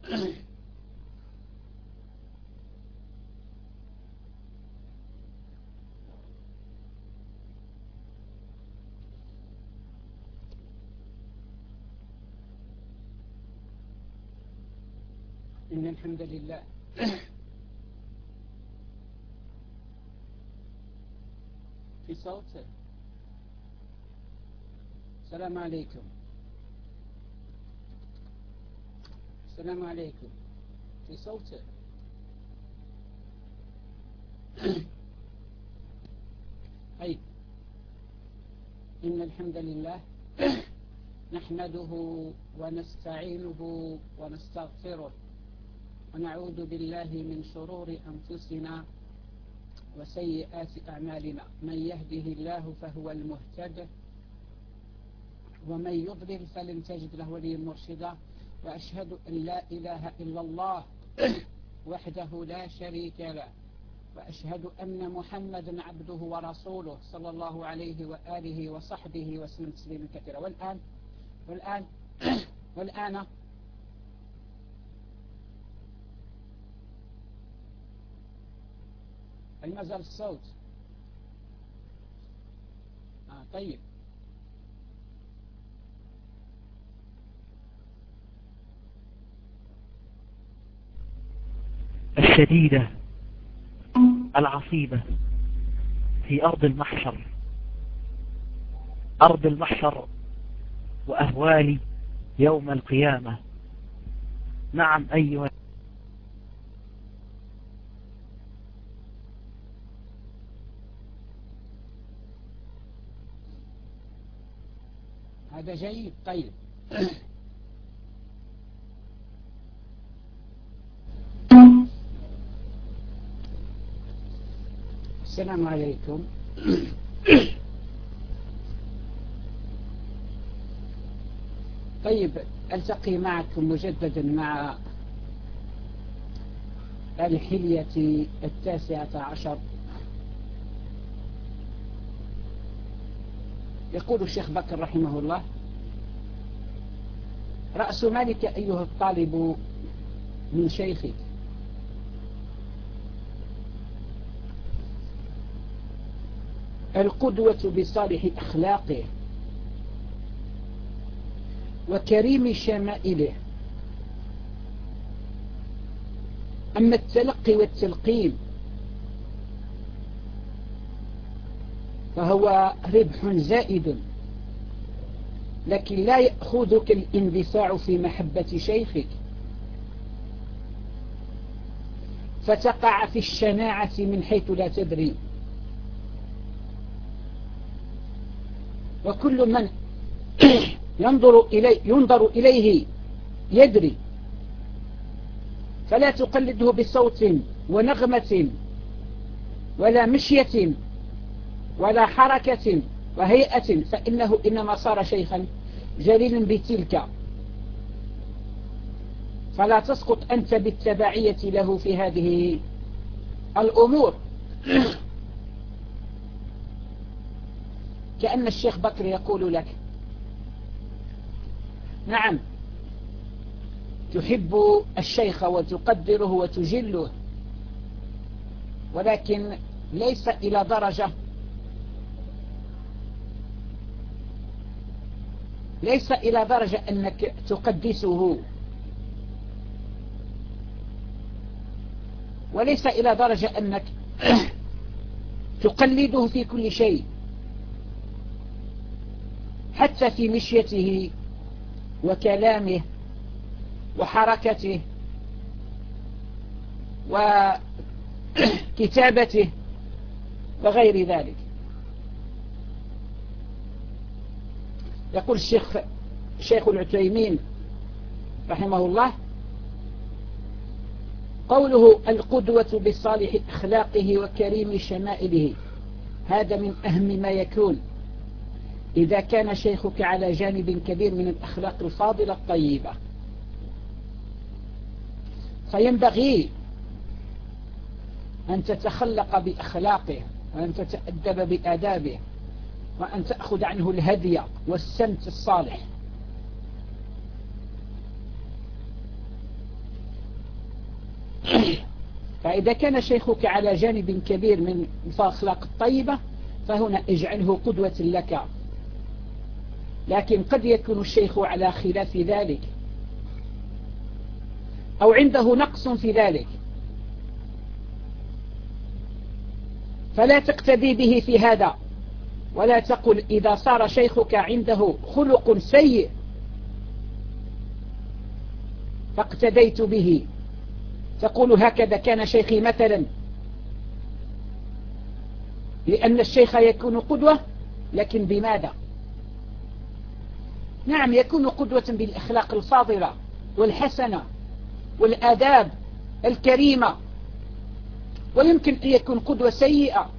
إن الحمد لله في صوت. السلام عليكم. السلام عليكم. في صوت. طيب، إن الحمد لله نحمده ونستعينه ونستغفره ونعوذ بالله من شرور أنفسنا وسيئات أعمالنا. من يهده الله فهو المهتد ومن يضلل فلن تجد له وليا مرشدا. وأشهد أن لا إله إلا الله وحده لا شريك له، وأشهد أن محمدا عبده ورسوله صلى الله عليه وآله وصحبه وسلم تسليما كثيرا. والآن ما زال الصوت. طيب، الشديدة العصيبة في أرض المحشر، أرض المحشر وأهوال يوم القيامة. نعم أيها هذا جيد. طيب، السلام عليكم. طيب، ألتقي معكم مجددا مع الحلية 19. يقول الشيخ بكر رحمه الله: رأس مالك أيها الطالب من شيخك القدوة بصالح أخلاقه وكريم شمائله. أما التلقي والتلقين فهو ربح زائد، لكن لا يأخذك الاندفاع في محبة شيخك فتقع في الشناعة من حيث لا تدري. وكل من ينظر إليه يدري، فلا تقلده بصوت ونغمة ولا مشية ولا حركة وهيئة، فإنه إنما صار شيخا جليلا بتلك، فلا تسقط أنت بالتبعية له في هذه الأمور. كأن الشيخ بكر يقول لك: نعم، تحب الشيخ وتقدره وتجله، ولكن ليس إلى درجة أنك تقدسه، وليس إلى درجة أنك تقلده في كل شيء، حتى في مشيته وكلامه وحركته وكتابته وغير ذلك. يقول الشيخ العثيمين رحمه الله: قوله القدوة بصالح أخلاقه وكريم شمائله، هذا من أهم ما يكون إذا كان شيخك على جانب كبير من الأخلاق الفاضلة الطيبة، فينبغي أن تتخلق بأخلاقه وأن تتأدب بآدابه وأن تأخذ عنه الهدي والسمت الصالح. فإذا كان شيخك على جانب كبير من الأخلاق الطيبة فهنا اجعله قدوة لك. لكن قد يكون الشيخ على خلاف ذلك أو عنده نقص في ذلك، فلا تقتدي به في هذا، ولا تقل إذا صار شيخك عنده خلق سيء فاقتديت به، تقول هكذا كان شيخي مثلا، لأن الشيخ يكون قدوة، لكن بماذا؟ نعم يكون قدوة بالأخلاق الفاضلة والحسنة والآداب الكريمة، ويمكن أن يكون قدوة سيئة،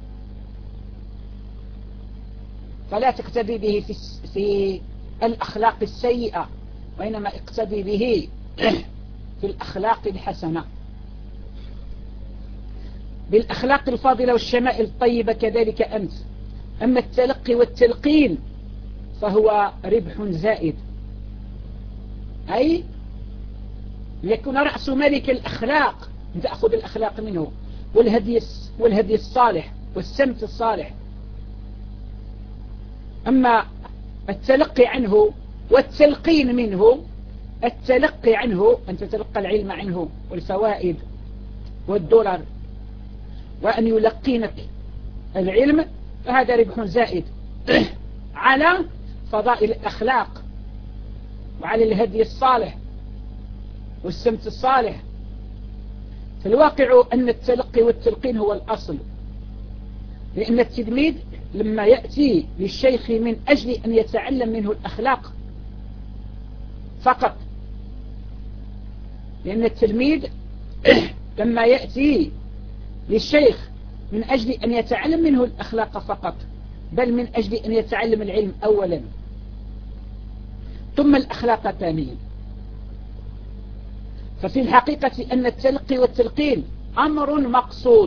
فلا تقتدي به في الأخلاق السيئة، وإنما اقتدي به في الأخلاق الحسنة، بالأخلاق الفاضلة والشمائل الطيبة كذلك أنت. أما التلقي والتلقين فهو ربح زائد، أي يكون رأس مالك الأخلاق، تأخذ الأخلاق منه والهدي الصالح والسمت الصالح. أما التلقي عنه والتلقين منه، التلقي عنه أن تتلقى العلم عنه والفوائد والدرر، وأن يلقينك العلم، فهذا ربح زائد على فضائل الأخلاق وعلى الهدي الصالح والسمت الصالح. في الواقع أن التلقي والتلقين هو الأصل، لأن التلميذ لما يأتي للشيخ من أجل أن يتعلم منه الأخلاق فقط، لأن التلميذ لما يأتي للشيخ من أجل أن يتعلم منه الأخلاق فقط، بل من أجل أن يتعلم العلم أولا ثم الأخلاق ثانيا. ففي الحقيقة أن التلقي والتلقين أمر مقصود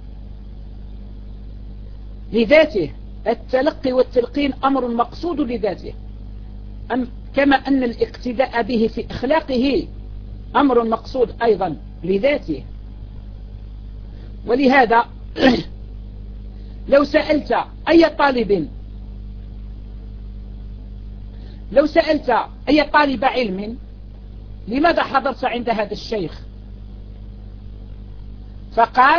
لذاته، التلقي والتلقين أمر مقصود لذاته، كما أن الاقتداء به في أخلاقه أمر مقصود أيضا لذاته. ولهذا لو سألت أي طالب علم لماذا حضرت عند هذا الشيخ، فقال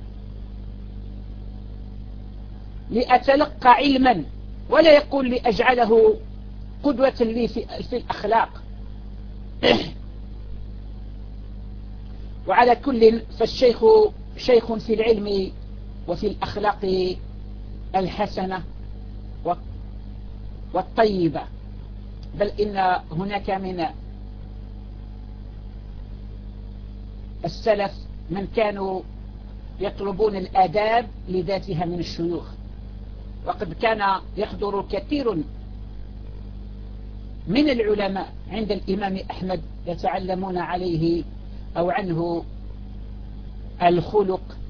لأتلقى علما، ولا يقول لأجعله قدوة لي في الأخلاق. وعلى كل فالشيخ شيخ في العلم وفي الأخلاق الحسنة والطيبة، بل إن هناك من السلف من كانوا يطلبون الآداب لذاتها من الشيوخ، وقد كان يحضر كثير من العلماء عند الإمام أحمد يتعلمون عليه أو عنه الخلق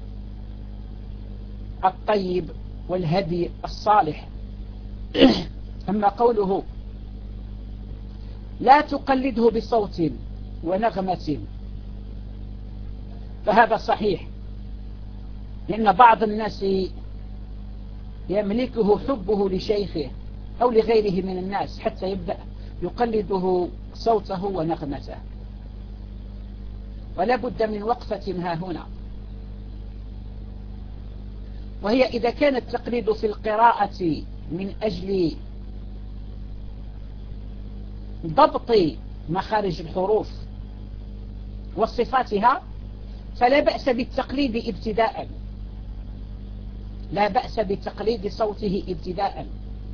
الطيب والهدي الصالح. أما قوله لا تقلده بصوت ونغمة فهذا صحيح، لأن بعض الناس يملكه حبه لشيخه أو لغيره من الناس حتى يبدأ يقلده صوته ونغمته، ولا بد من وقفة ها هنا، وهي إذا كان التقليد في القراءة من أجل ضبط مخارج الحروف وصفاتها فلا بأس بالتقليد ابتداء، لا بأس بتقليد صوته ابتداء،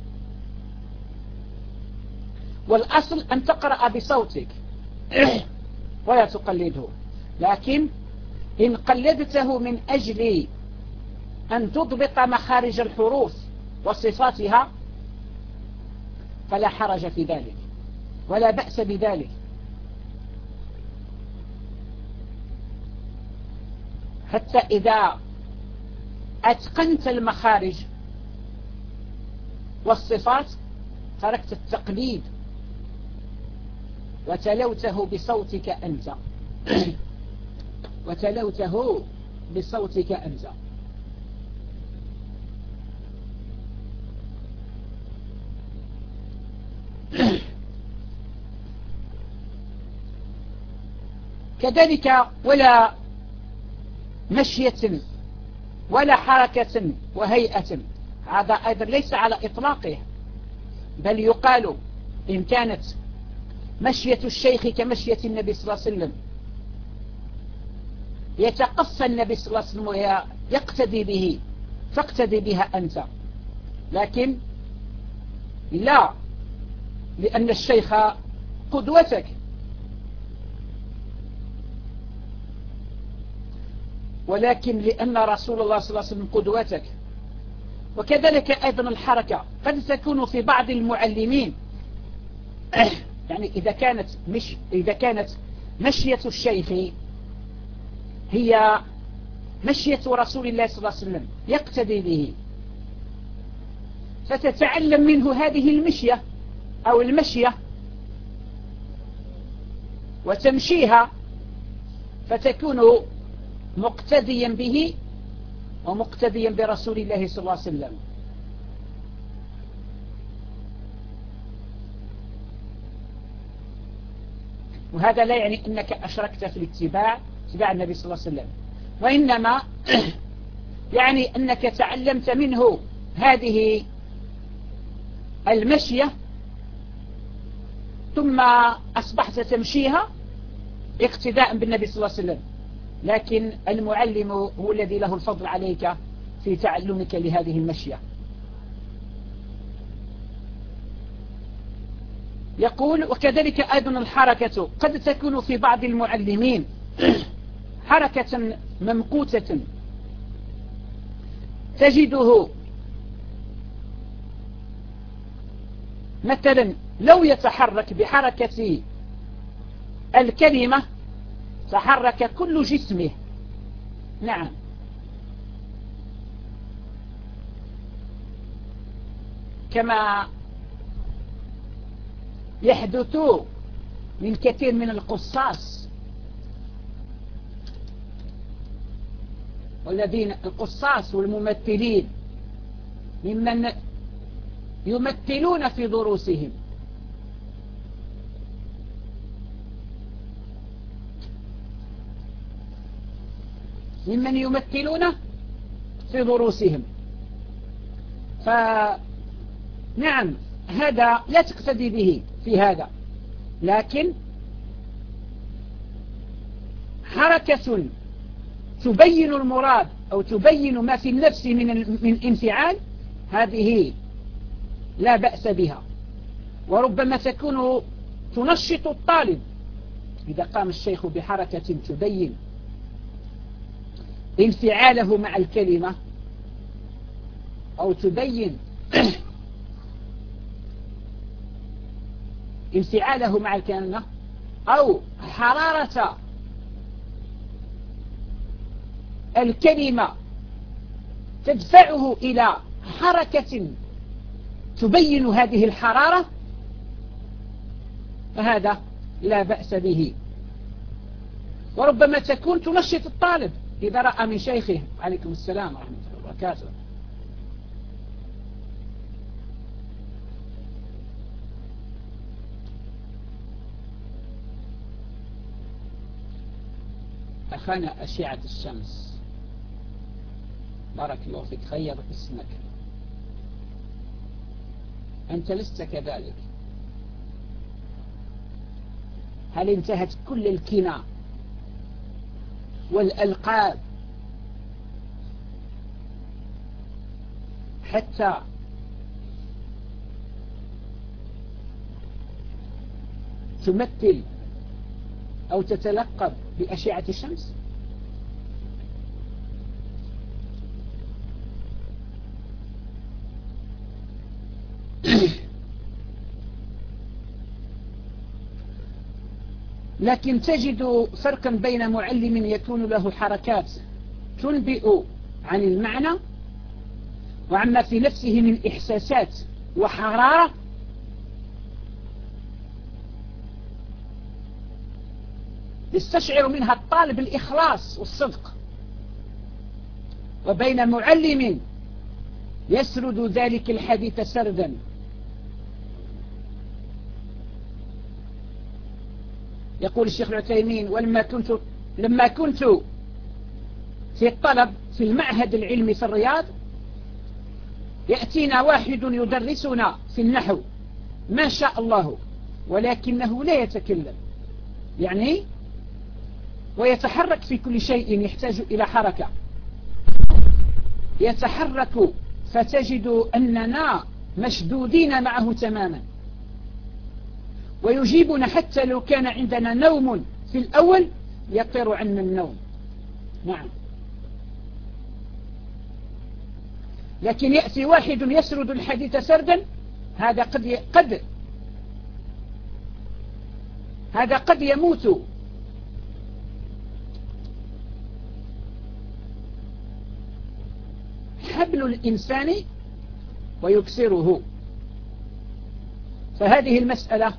والأصل أن تقرأ بصوتك ولا تقلده. لكن إن قلدته من أجل أن تضبط مخارج الحروف وصفاتها فلا حرج في ذلك ولا بأس بذلك، حتى إذا أتقنت المخارج والصفات تركت التقليد وتلوته بصوتك أنت. وتلوته بصوتك أنت. كذلك ولا مشية ولا حركة وهيئة، هذا أيضا ليس على إطلاقه، بل يقال إن كانت مشية الشيخ كمشية النبي صلى الله عليه وسلم يتقصى النبي صلى الله عليه وسلم ويقتدي به فاقتدي بها أنت، لكن لا لأن الشيخ قدوتك. ولكن لأن رسول الله صلى الله عليه وسلم قدوتك. وكذلك أيضا الحركة قد تكون في بعض المعلمين، يعني إذا كانت مشية الشيخ هي مشية رسول الله صلى الله عليه وسلم يقتدي به، فتتعلم منه هذه المشية أو المشية وتمشيها، فتكون مقتديا به ومقتديا برسول الله صلى الله عليه وسلم. وهذا لا يعني أنك أشركت في اتباع النبي صلى الله عليه وسلم، وإنما يعني أنك تعلمت منه هذه المشية ثم أصبحت تمشيها اقتداء بالنبي صلى الله عليه وسلم، لكن المعلم هو الذي له الفضل عليك في تعلمك لهذه المشية. يقول وكذلك أيضا الحركة قد تكون في بعض المعلمين حركة ممقوتة، تجده مثلا لو يتحرك بحركة الكلمة تحرك كل جسمه. نعم، كما يحدث من كثير من القصاص القصاص والممثلين ممن يمثلون في دروسهم، فنعم هذا لا تقتدي به في هذا، لكن حركة تبين المراد أو تبين ما في النفس من انفعال، هذه لا بأس بها، وربما تكون تنشط الطالب. إذا قام الشيخ بحركة تبين انفعاله مع الكلمة أو تبين انفعاله مع الكلمة أو حرارة الكلمة تدفعه إلى حركة تبين هذه الحرارة، فهذا لا بأس به، وربما تكون تنشط الطالب إذا رأى من شيخه. عليكم السلام ورحمة الله وبركاته. أخانا أشعة الشمس، بارك الله فيك، خير اسمك، أنت لست كذلك. هل انتهت كل الكنى والألقاب حتى تمثل أو تتلقب بأشعة الشمس؟ لكن تجد فرقا بين معلم يكون له حركات تنبئ عن المعنى وعما في نفسه من إحساسات وحرارة، يستشعر منها الطالب الإخلاص والصدق، وبين معلم يسرد ذلك الحديث سردا. يقول الشيخ العثيمين: لما كنت في الطلب في المعهد العلمي في الرياض، يأتينا واحد يدرسنا في النحو ما شاء الله، ولكنه لا يتكلم، يعني ويتحرك في كل شيء يحتاج إلى حركة، يتحرك، فتجد أننا مشدودين معه تماما، ويجيبنا حتى لو كان عندنا نوم في الأول يطير عنا النوم. نعم. لكن يأتي واحد يسرد الحديث سردا، هذا قد يموت حبل الإنسان ويكسره. فهذه المسألة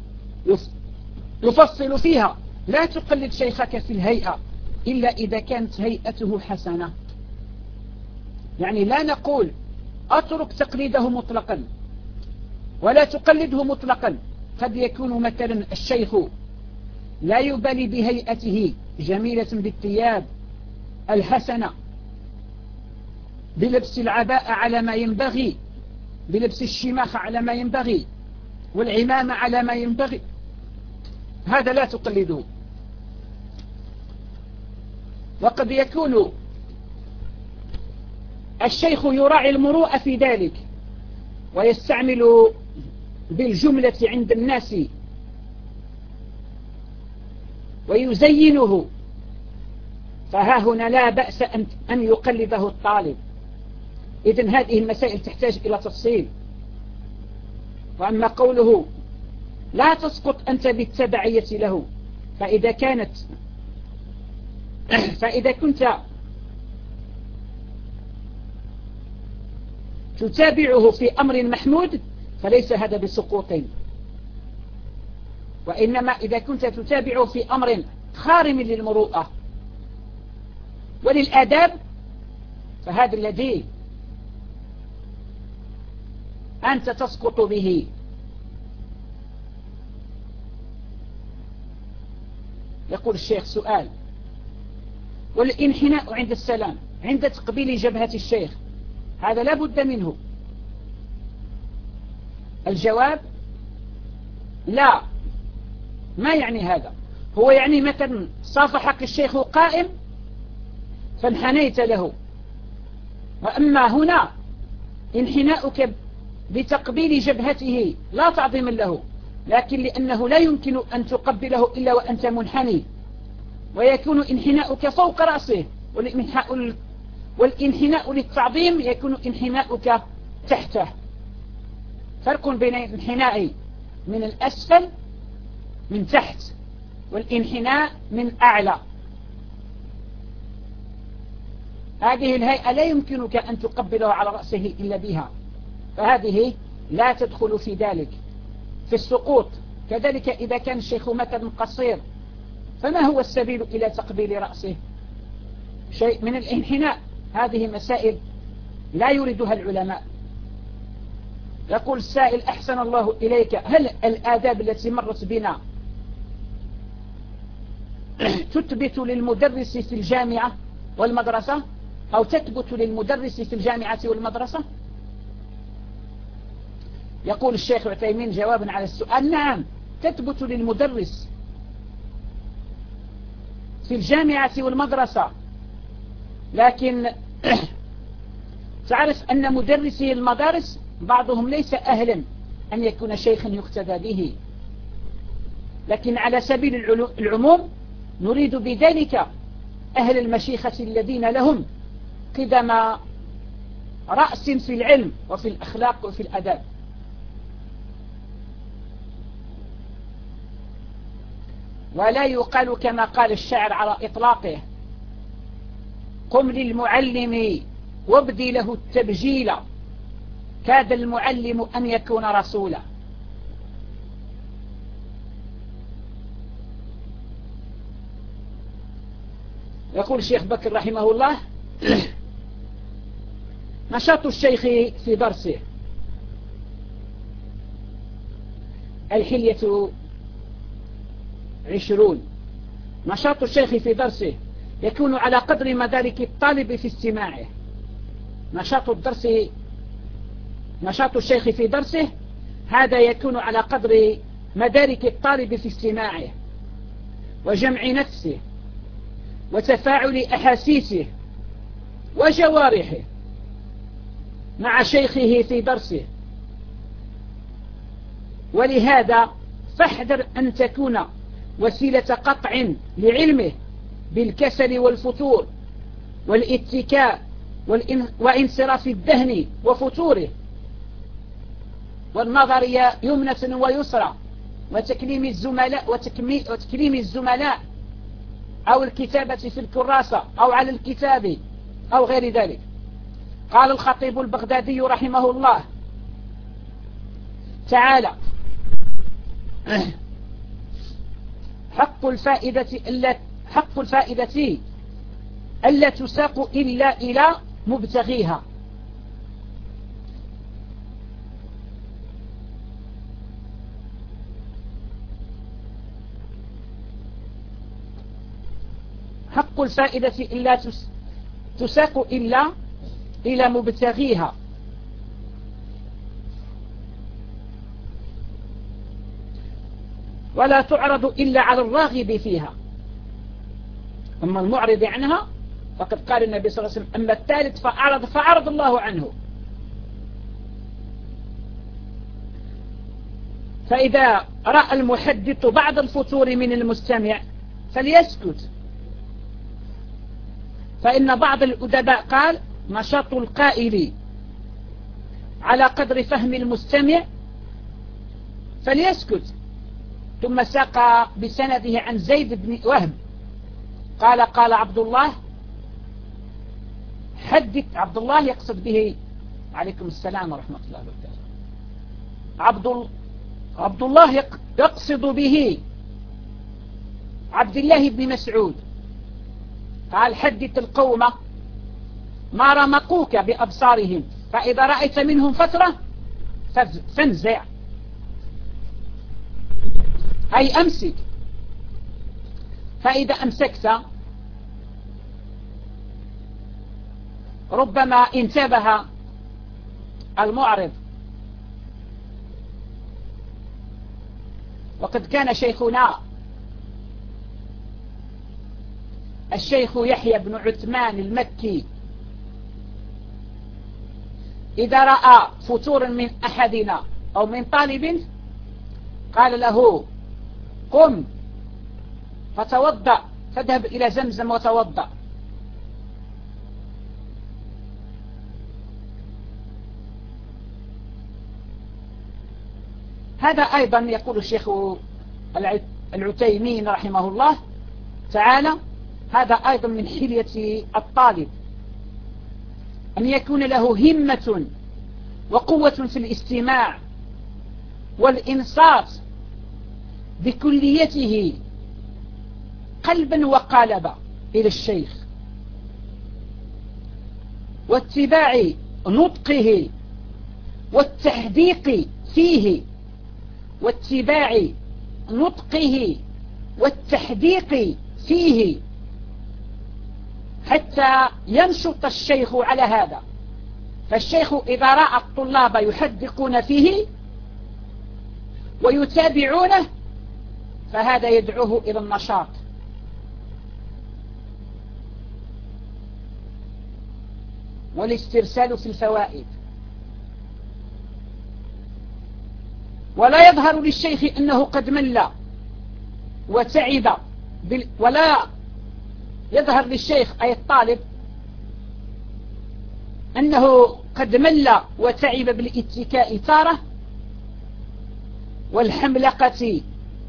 يفصل فيها: لا تقلد شيخك في الهيئة إلا إذا كانت هيئته حسنة. يعني لا نقول أترك تقليده مطلقا ولا تقلده مطلقا. قد يكون مثلا الشيخ لا يبالي بهيئته جميلة بالثياب الحسنة، بلبس العباءة على ما ينبغي، بلبس الشماخ على ما ينبغي، والعمامة على ما ينبغي، هذا لا تقلده. وقد يكون الشيخ يراعي المروءة في ذلك ويستعمل بالجملة عند الناس ويزينه، فها هنا لا بأس أن يقلده الطالب. إذن هذه المسائل تحتاج إلى تفصيل. وأما قوله لا تسقط أنت بالتبعية له، فإذا كنت تتابعه في أمر محمود فليس هذا بسقوط، وإنما إذا كنت تتابعه في أمر خارم للمروءة وللآداب فهذا الذي أنت تسقط به. يقول الشيخ: سؤال: والانحناء عند السلام عند تقبيل جبهة الشيخ هذا لا بد منه؟ الجواب: لا، ما يعني هذا. هو يعني مثلا صافحك الشيخ قائم فانحنيت له، وأما هنا انحناؤك بتقبيل جبهته لا تعظيما له، لكن لأنه لا يمكن أن تقبله إلا وأنت منحني، ويكون انحناؤك فوق رأسه، والانحناء للتعظيم يكون انحناؤك تحته. فرق بين الانحناء من الأسفل من تحت والانحناء من أعلى. هذه الهيئة لا يمكنك أن تقبله على رأسه إلا بها، فهذه لا تدخل في ذلك. في السقوط كذلك إذا كان الشيخ مثلا قصير فما هو السبيل إلى تقبيل رأسه؟ شيء من الانحناء. هذه مسائل لا يريدها العلماء. يقول السائل: أحسن الله إليك، هل الآداب التي مرت بنا تثبت للمدرس في الجامعة والمدرسة أو تثبت للمدرس في الجامعة والمدرسة؟ يقول الشيخ عثيمين جوابا على السؤال: نعم، تثبت للمدرس في الجامعة والمدرسة، لكن تعرف أن مدرسي المدارس بعضهم ليس أهلا أن يكون شيخا يقتدى به، لكن على سبيل العموم نريد بذلك أهل المشيخة الذين لهم قدم رأس في العلم وفي الأخلاق وفي الأداب. ولا يقال كما قال الشاعر على إطلاقه: قم للمعلم وابدي له التبجيل، كاد المعلم أن يكون رسولا. يقول الشيخ بكر رحمه الله: نشاط الشيخ في درسه. الحلية 20. نشاط الشيخ في درسه يكون على قدر مدارك الطالب في استماعه. نشاط الشيخ في درسه هذا يكون على قدر مدارك الطالب في استماعه وجمع نفسه وتفاعل أحاسيسه وجوارحه مع شيخه في درسه. ولهذا فاحذر أن تكون وسيلة قطع لعلمه بالكسل والفتور والاتكاء وانصراف الذهن وفتوره والنظر يمنة ويسرى وتكليم الزملاء أو الكتابة في الكراسة أو على الكتاب أو غير ذلك. قال الخطيب البغدادي رحمه الله تعالى: حق الفائدة ألا تساق إلا إلى مبتغيها. حق الفائدة إلا تساق إلا إلى مبتغيها، ولا تعرض إلا على الراغب فيها. أما المعرض عنها فقد قال النبي صلى الله عليه وسلم: أما الثالث فأعرض الله عنه. فإذا رأى المحدث بعض الفتور من المستمع فليسكت، فإن بعض الأدباء قال: نشاط القائل على قدر فهم المستمع فليسكت. ثم ساق بسنده عن زيد بن وهب قال: قال عبد الله حدث. عبد الله يقصد به عليكم السلام ورحمة الله وبركاته. عبد الله يقصد به عبد الله بن مسعود. قال: حدث القوم ما رمقوك بأبصارهم، فإذا رأيت منهم فترة فانزع، أي أمسك. فإذا أمسكت ربما انتبه المعرض. وقد كان شيخنا الشيخ يحيى بن عثمان المكي إذا رأى فتور من أحدنا أو من طالب قال له: قم فتوضأ، فاذهب إلى زمزم وتوضأ. هذا أيضا يقول الشيخ العتيمين رحمه الله تعالى: هذا أيضا من حلية الطالب أن يكون له همة وقوة في الاستماع والإنصات بكليته قلبا وقالبا إلى الشيخ، واتباع نطقه والتحديق فيه، حتى ينشط الشيخ على هذا. فالشيخ إذا رأى الطلاب يحدقون فيه ويتابعونه فهذا يدعوه إلى النشاط. والاسترسال في الفوائد. ولا يظهر للشيخ أنه قد مل وتعب ولا يظهر للشيخ أي الطالب أنه قد مل وتعب بالاتكاء تارة والحملقة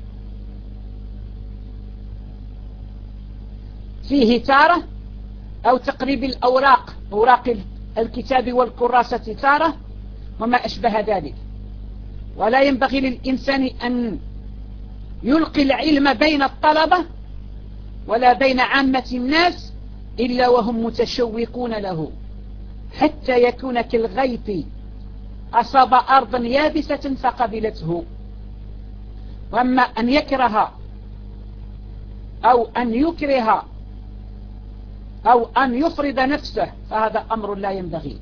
فيه تارة، أو تقريب أوراق الكتاب والكراسة تارة وما أشبه ذلك. ولا ينبغي للإنسان أن يلقي العلم بين الطلبة ولا بين عامة الناس إلا وهم متشوقون له حتى يكون كالغيث أصاب أرضا يابسة فقبلته. وأما أن يكره أو أن يكره أو أن يفرض نفسه فهذا أمر لا ينبغي.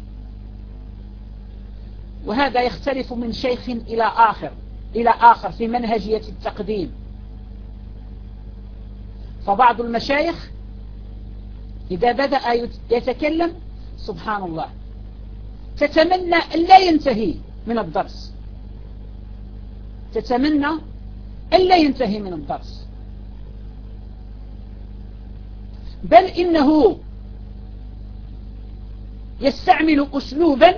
وهذا يختلف من شيخ إلى آخر في منهجية التقديم. فبعض المشايخ إذا بدأ يتكلم سبحان الله تتمنى أن لا ينتهي من الدرس، تتمنى أن لا ينتهي من الدرس، بل إنه يستعمل أسلوبا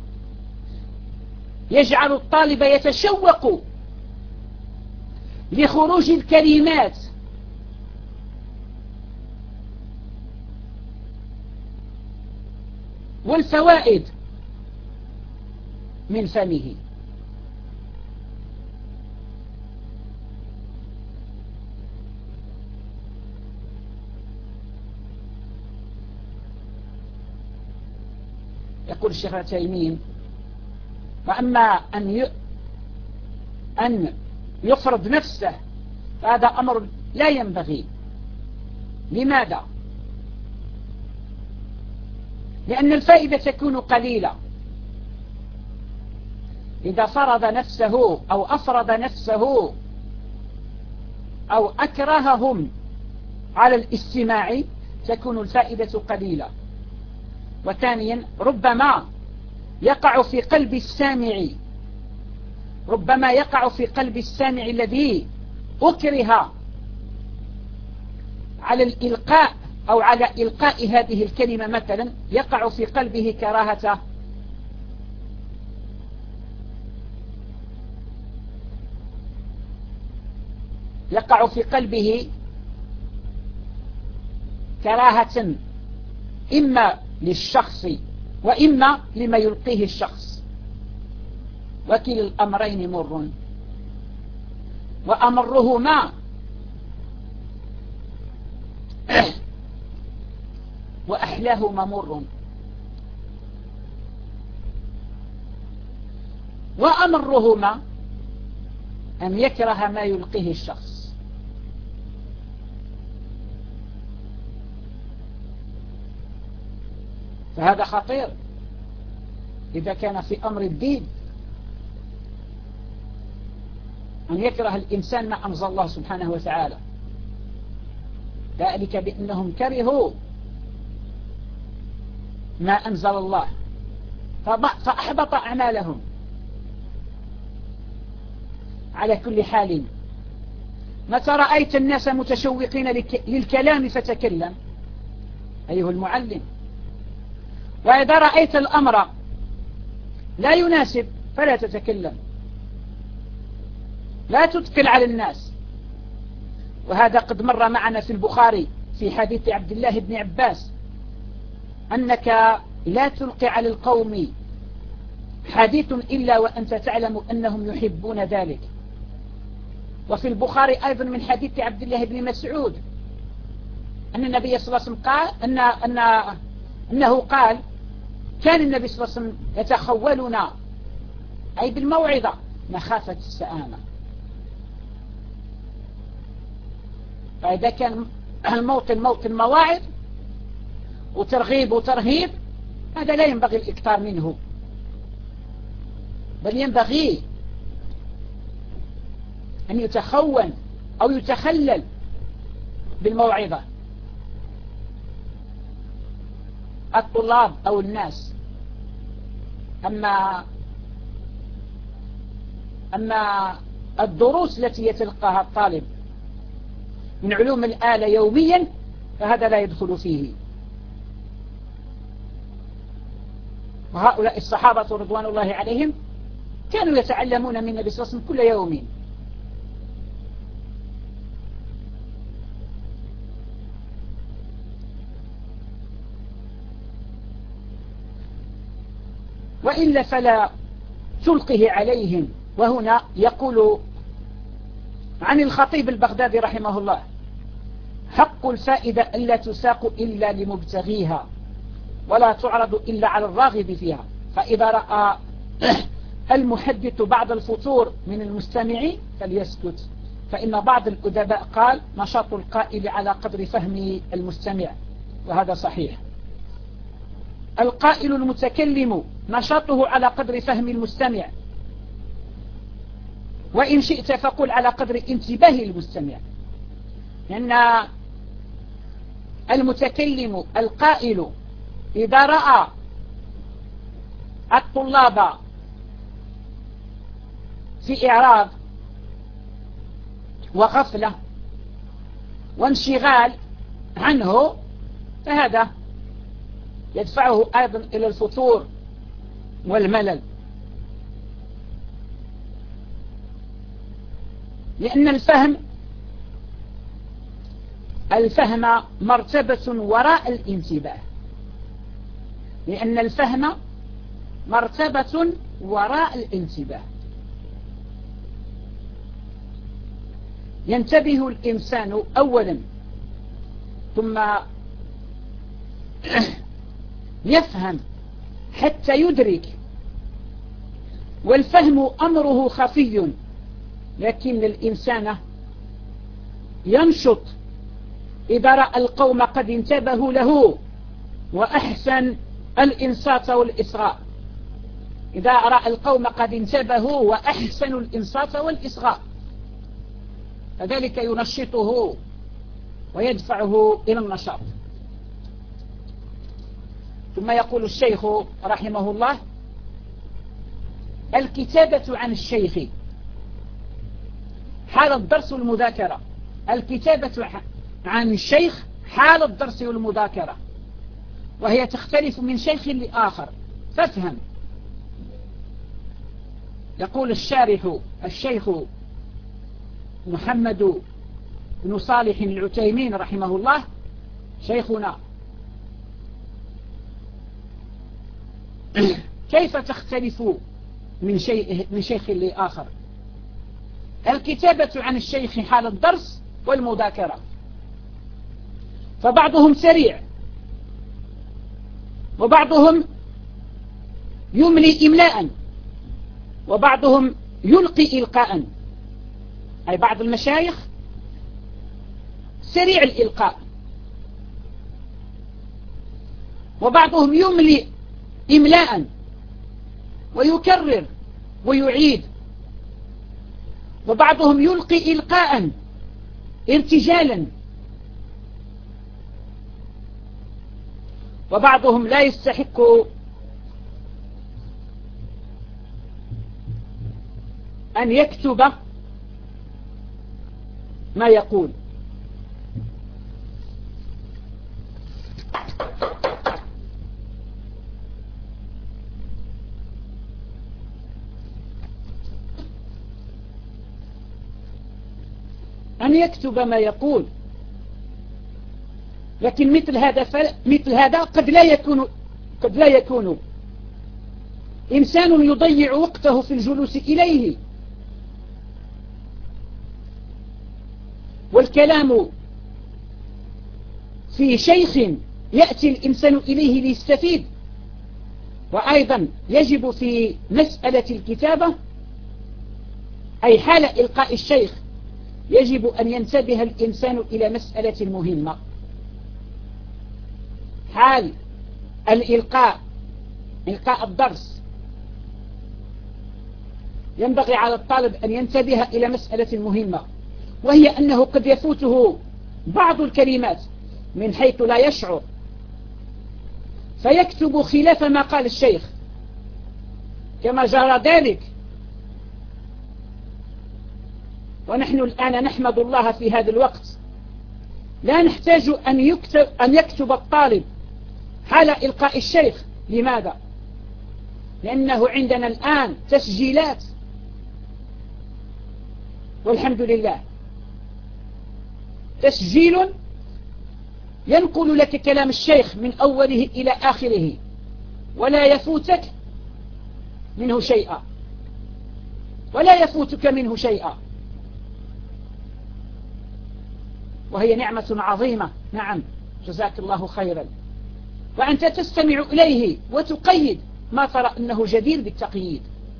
يجعل الطالب يتشوق لخروج الكلمات والفوائد من فمه. يقول الشيخ العثيمين: وأما أن يفرض نفسه فهذا أمر لا ينبغي. لماذا؟ لأن الفائدة تكون قليلة. إذا فرض نفسه أو أفرض نفسه أو أكرههم على الاستماع تكون الفائدة قليلة. وثانيا ربما يقع في قلب السامع الذي أكره على الإلقاء أو على إلقاء هذه الكلمة مثلا، يقع في قلبه كراهة إما للشخص وإما لما يلقيه الشخص، وكلا الأمرين مر، وأمرهما وأحلاهما مر، وأمرهما أن يكره ما يلقيه الشخص. فهذا خطير إذا كان في أمر الدين، أن يكره الإنسان ما أنزل الله سبحانه وتعالى، ذلك بأنهم كرهوا ما أنزل الله فأحبط أعمالهم. على كل حال، متى رأيت الناس متشوقين للكلام فتكلم أيها المعلم، وإذا رأيت الأمر لا يناسب فلا تتكلم، لا تثقل على الناس. وهذا قد مر معنا في البخاري في حديث عبد الله بن عباس أنك لا تلقي على القوم حديث إلا وأنت تعلم أنهم يحبون ذلك. وفي البخاري أيضا من حديث عبد الله بن مسعود أن النبي صلى الله عليه وسلم قال أنه قال: كان النبي صلى الله عليه وسلم يتخولنا أي بالموعظة مخافة السآمة. فإذا كان الموطن مواعظ وترغيب وترهيب، هذا لا ينبغي الإكثار منه، بل ينبغي أن يتخون أو يتخلل بالموعظة الطلاب أو الناس. أما الدروس التي يتلقاها الطالب من علوم الآلة يوميا فهذا لا يدخل فيه. وهؤلاء الصحابة رضوان الله عليهم كانوا يتعلمون من النبي صلى الله عليه وسلم كل يوم. وإلا فلا تلقه عليهم. وهنا يقول عن الخطيب البغدادي رحمه الله: حق الفائدة ألا تساق إلا لمبتغيها ولا تعرض إلا على الراغب فيها. فإذا رأى المحدث بعض الفتور من المستمع فليسكت، فإن بعض الأدباء قال نشاط القائل على قدر فهم المستمع، وهذا صحيح. القائل المتكلم نشاطه على قدر فهم المستمع، وإن شئت فقل على قدر انتباه المستمع، لأن المتكلم القائل إذا رأى الطلاب في إعراض وغفلة وانشغال عنه فهذا يدفعه أيضا إلى الفتور والملل، لأن الفهم مرتبة وراء الانتباه، لأن الفهم مرتبة وراء الانتباه. ينتبه الإنسان أولا ثم يفهم حتى يدرك، والفهم أمره خفي، لكن الإنسان ينشط إذا رأى القوم قد انتبهوا له وأحسن الإنصات والإصغاء، إذا رأى القوم قد انتبهوا وأحسنوا الإنصات والإصغاء، فذلك ينشطه ويدفعه إلى النشاط. ثم يقول الشيخ رحمه الله: الكتابة عن الشيخ حال الدرس والمذاكرة. الكتابة عن الشيخ حال الدرس والمذاكرة، وهي تختلف من شيخ لآخر، فافهم. يقول الشارح الشيخ محمد بن صالح العتيمين رحمه الله شيخنا: كيف تختلف من شيخ لآخر؟ الكتابة عن الشيخ حال الدرس والمذاكرة، فبعضهم سريع وبعضهم يملي إملاء وبعضهم يلقي إلقاء، أي بعض المشايخ سريع الإلقاء وبعضهم يملي إملاء ويكرر ويعيد، وبعضهم يلقي إلقاء ارتجالا، وبعضهم لا يستحق أن يكتب ما يقول. أن يكتب ما يقول، لكن مثل هذا قد لا يكون إنسان يضيع وقته في الجلوس إليه، والكلام في شيخ يأتي الإنسان إليه ليستفيد. وأيضا يجب في مسألة الكتابة أي حال إلقاء الشيخ يجب أن ينتبه الإنسان إلى مسألة مهمة. حال الإلقاء، إلقاء الدرس، ينبغي على الطالب أن ينتبه إلى مسألة مهمة، وهي أنه قد يفوته بعض الكلمات من حيث لا يشعر، فيكتب خلاف ما قال الشيخ كما جرى ذلك. ونحن الآن نحمد الله في هذا الوقت لا نحتاج أن يكتب الطالب حال إلقاء الشيخ. لماذا؟ لأنه عندنا الآن تسجيلات والحمد لله، تسجيل ينقل لك كلام الشيخ من أوله إلى آخره ولا يفوتك منه شيئا، ولا يفوتك منه شيئا. وهي نعمة عظيمة. نعم، جزاك الله خيرا. وأنت تستمع إليه وتقيد ما ترى أنه جدير بالتقييد.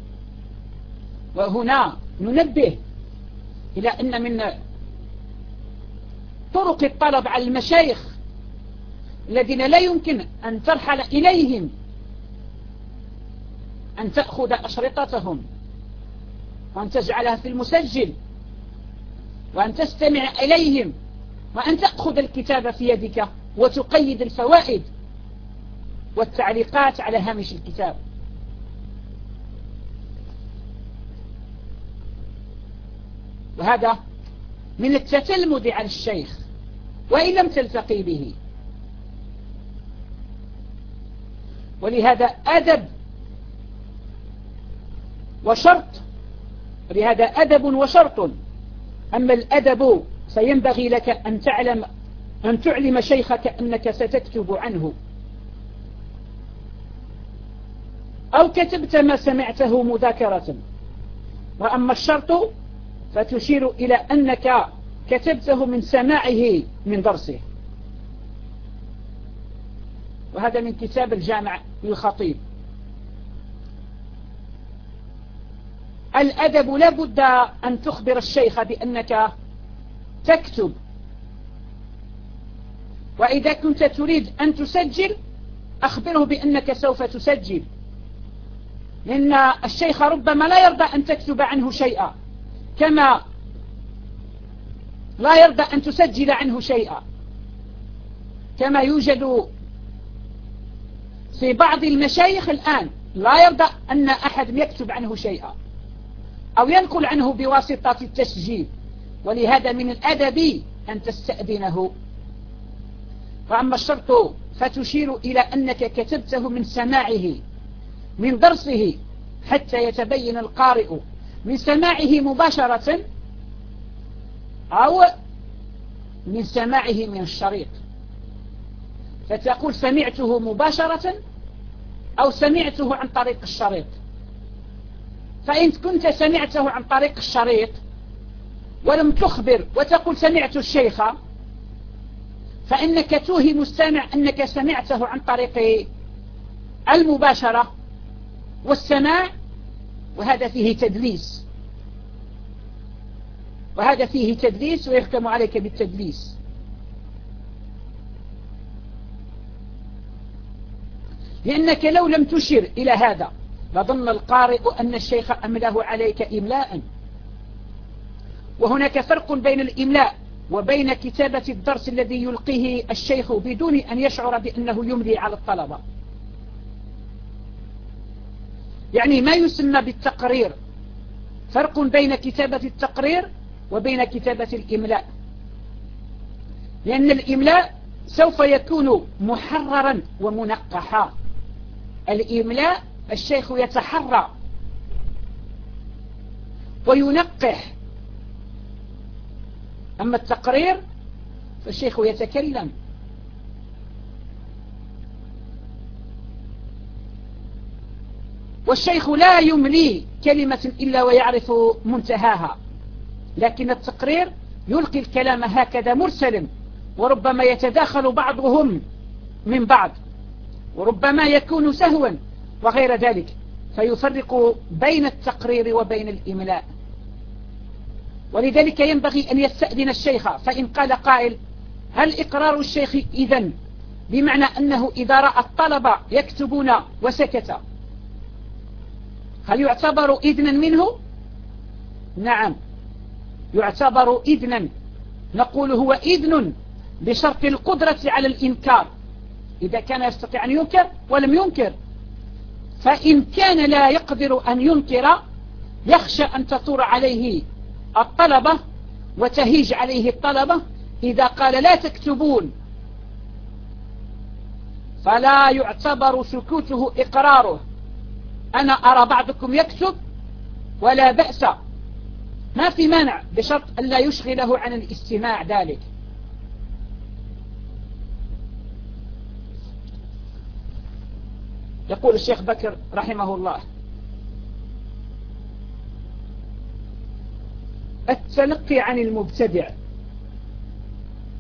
وهنا ننبه إلى أن من طرق الطلب على المشايخ الذين لا يمكن أن ترحل إليهم أن تأخذ أشرطتهم وأن تجعلها في المسجل وأن تستمع إليهم وأن تأخذ الكتاب في يدك وتقيد الفوائد والتعليقات على هامش الكتاب. وهذا من التتلمذ على الشيخ وإن لم تلتقي به. ولهذا أدب وشرط، ولهذا أدب وشرط. أما الأدب فينبغي لك أن تعلم شيخك أنك ستكتب عنه، أو كتبت ما سمعته مذاكرة. وأما الشرط فتشير إلى أنك كتبته من سماعه من درسه. وهذا من كتاب الجامع للخطيب. الأدب لا بد أن تخبر الشيخ بأنك تكتب. وإذا كنت تريد أن تسجل أخبره بأنك سوف تسجل، لأن الشيخ ربما لا يرضى أن تكتب عنه شيئا، كما لا يرضى أن تسجل عنه شيئا، كما يوجد في بعض المشايخ الآن لا يرضى أن أحد يكتب عنه شيئا أو ينقل عنه بواسطة التسجيل. ولهذا من الأدب أن تستأذنه. وأما الشرط فتشير إلى أنك كتبته من سماعه من درسه حتى يتبين القارئ من سماعه مباشرة أو من سماعه من الشريط. فتقول سمعته مباشرة أو سمعته عن طريق الشريط. فإن كنت سمعته عن طريق الشريط ولم تخبر وتقول سمعت الشيخ، فإنك توهم السامع أنك سمعته عن طريق المباشرة والسماع، وهذا فيه تدليس، وهذا فيه تدليس ويحكم عليك بالتدليس. لأنك لو لم تشر إلى هذا لظن القارئ أن الشيخ أمله عليك إملاء. وهناك فرق بين الإملاء وبين كتابة الدرس الذي يلقيه الشيخ بدون أن يشعر بأنه يملي على الطلبة. يعني ما يسمى بالتقرير، فرق بين كتابة التقرير وبين كتابة الإملاء. لأن الإملاء سوف يكون محررا ومنقحا. الإملاء الشيخ يتحرى وينقح، أما التقرير فالشيخ يتكلم. والشيخ لا يملي كلمة إلا ويعرف منتهاها، لكن التقرير يلقي الكلام هكذا مرسلا، وربما يتداخل بعضهم من بعض، وربما يكون سهوا وغير ذلك، فيفرق بين التقرير وبين الإملاء. ولذلك ينبغي أن يستأذن الشيخ. فإن قال قائل هل إقرار الشيخ إذن بمعنى أنه إذا رأى الطلبة يكتبون وسكت هل يعتبر إذنا منه؟ نعم يعتبر إذنا. نقول هو إذن بشرط القدرة على الإنكار، إذا كان يستطيع أن ينكر ولم ينكر. فإن كان لا يقدر أن ينكر يخشى أن تطور عليه الطلبة وتهيج عليه الطلبة إذا قال لا تكتبون، فلا يعتبر سكوته إقراره. أنا أرى بعضكم يكتب ولا بأس، ما في مانع، بشرط أن لا يشغله عن الاستماع ذلك. يقول الشيخ بكر رحمه الله: التلقي عن المبتدع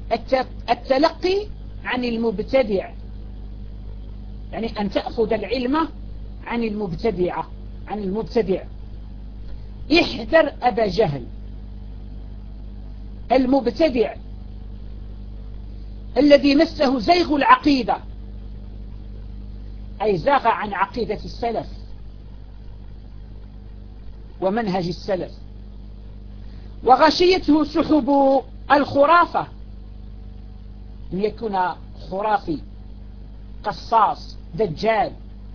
التلقي عن المبتدع، يعني أن تأخذ العلم عن المبتدع. احذر أبا جهل المبتدع الذي مسه زيغ العقيدة، أي زاغ عن عقيدة السلف ومنهج السلف، وغشيته سحب الخرافة، أن يكون خرافي قصاص دجال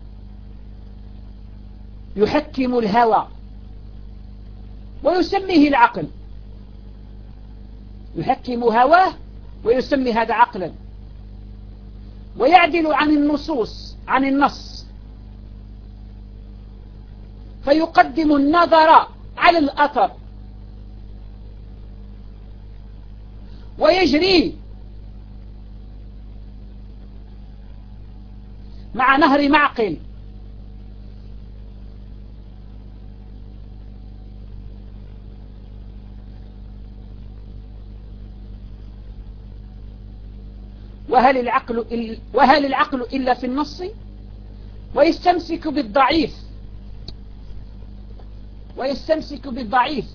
يحكم الهوى ويسميه العقل، يحكم هواه ويسمي هذا عقلا، ويعدل عن النص فيقدم النظر على الأثر، ويجري مع نهر معقل، وهل العقل إلا في النص؟ ويستمسك بالضعيف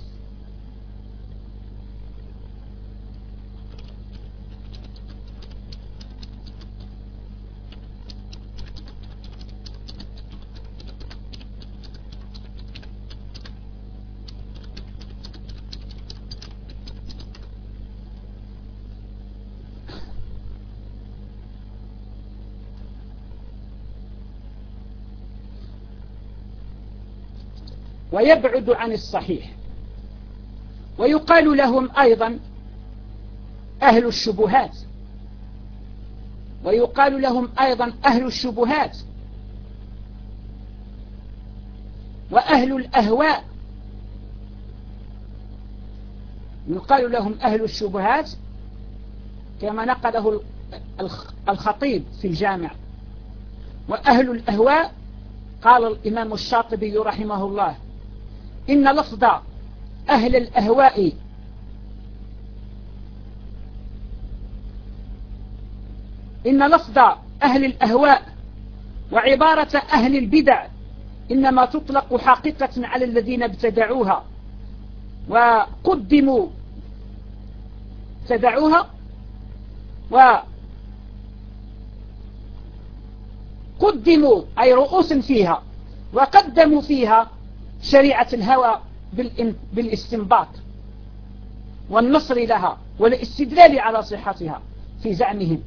ويبعد عن الصحيح. ويقال لهم أيضا أهل الشبهات، وأهل الأهواء. يقال لهم أهل الشبهات كما نقله الخطيب في الجامع. وأهل الأهواء قال الإمام الشاطبي رحمه الله: إن لفظ أهل الأهواء وعبارة أهل البدع إنما تطلق حقيقة على الذين ابتدعوها وقدموا أي رؤوس فيها، وقدموا فيها شريعة الهوى بالاستنباط والنصر لها والاستدلال على صحتها في زعمهم،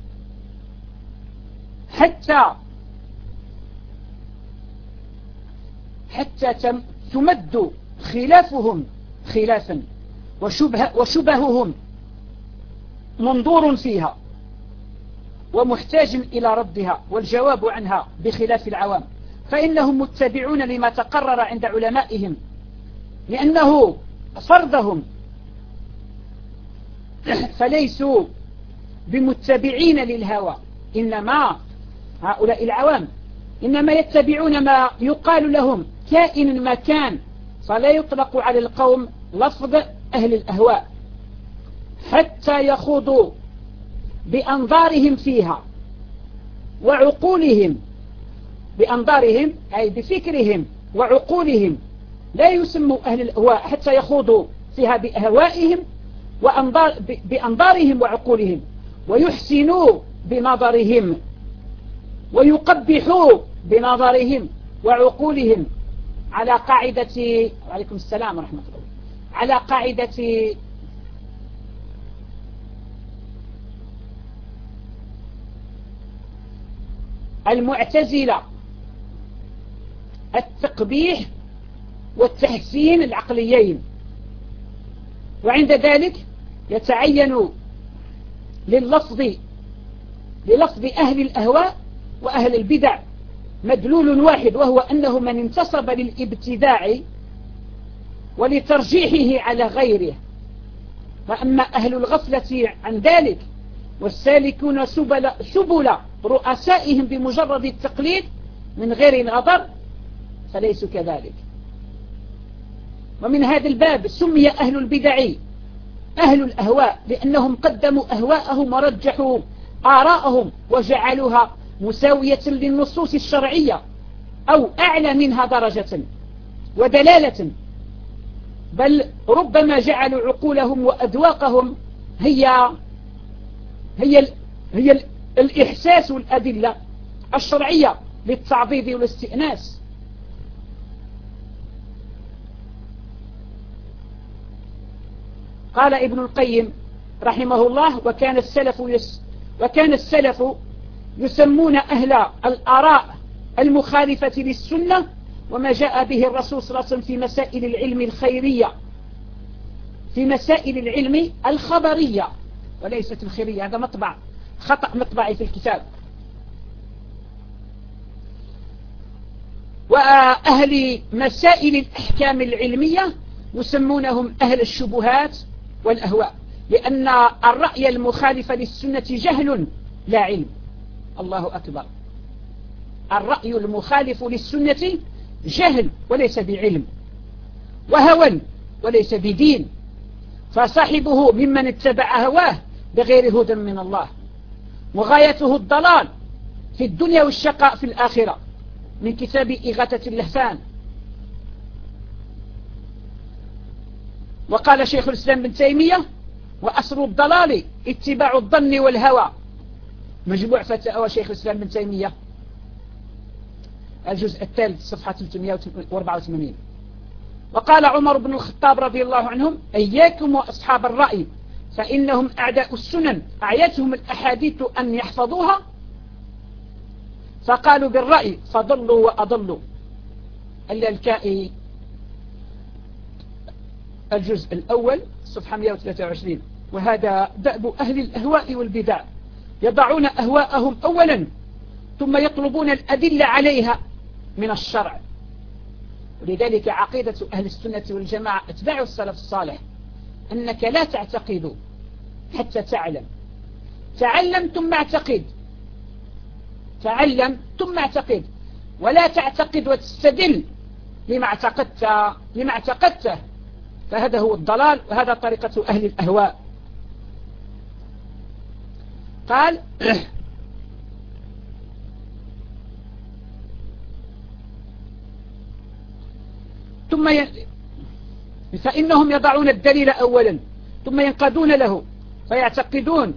حتى تمد خلافهم خلافا وشبههم منظور فيها ومحتاج إلى ردها والجواب عنها بخلاف العوام، فإنهم متبعون لما تقرر عند علمائهم، لأنه فرضهم، فليسوا بمتبعين للهوى، إنما هؤلاء العوام إنما يتبعون ما يقال لهم كائن ما كان، فلا يطلق على القوم لفظ أهل الأهواء حتى يخوضوا بأنظارهم فيها وعقولهم، بأنظارهم أي بفكرهم وعقولهم، لا يسموا أهل الأهواء حتى يخوضوا فيها بأهوائهم بأنظارهم وعقولهم، ويحسنوا بنظرهم ويقبحوا بنظرهم وعقولهم على قاعدة، وعليكم السلام ورحمة الله، على قاعدة المعتزلة، التقبيح والتحسين العقليين. وعند ذلك يتعين للفظ أهل الأهواء وأهل البدع مدلول واحد، وهو أنه من انتصب للابتداع ولترجيحه على غيره. وأما أهل الغفلة عن ذلك والسالكون سبل رؤسائهم بمجرد التقليد من غير نظر فليسوا كذلك. ومن هذا الباب سمي أهل البدع أهل الأهواء، لأنهم قدموا أهواءهم ورجحوا آراءهم وجعلوها مساوية للنصوص الشرعية أو أعلى منها درجة ودلالة، بل ربما جعلوا عقولهم وأذواقهم هي الإحساس والأدلة الشرعية للتعضيد والاستئناس. قال ابن القيم رحمه الله: وكان السلف يسمون أهل الآراء المخالفة للسنة وما جاء به الرسول صلى الله عليه وسلم في مسائل العلم الخيرية، في مسائل العلم الخبرية وليست الخيرية. هذا خطأ مطبعي في الكتاب. وأهل مسائل الأحكام العلمية يسمونهم أهل الشبهات والأهواء، لأن الرأي المخالف للسنة جهل لا علم. الله أكبر. الرأي المخالف للسنة جهل وليس بعلم، وهوى وليس بدين، فصاحبه ممن اتبع هواه بغير هدى من الله، وغايته الضلال في الدنيا والشقاء في الآخرة، من كتاب إغاثة اللهفان. وقال شيخ الإسلام بن تيمية: وأصل الضلال اتباع الظن والهوى. مجموع فتاوى شيخ الإسلام بن تيمية الجزء الثالث صفحة 384. وقال عمر بن الخطاب رضي الله عنهم: إياكم وأصحاب الرأي فإنهم أعداء السنن، أعيتهم الأحاديث أن يحفظوها فقالوا بالرأي فضلوا وأضلوا. اللالكائي الجزء الأول صفحة 123. وهذا دأب أهل الأهواء والبدع، يضعون أهواءهم أولا ثم يطلبون الأدلة عليها من الشرع. ولذلك عقيدة أهل السنة والجماعة اتباع السلف الصالح أنك لا تعتقد حتى تعلم. تعلم ثم اعتقد، تعلم ثم اعتقد، ولا تعتقد وتستدل لما اعتقدته، فهذا هو الضلال، وهذا طريقة أهل الأهواء. قال: فإنهم يضعون الدليل أولا ثم ينقادون له فيعتقدون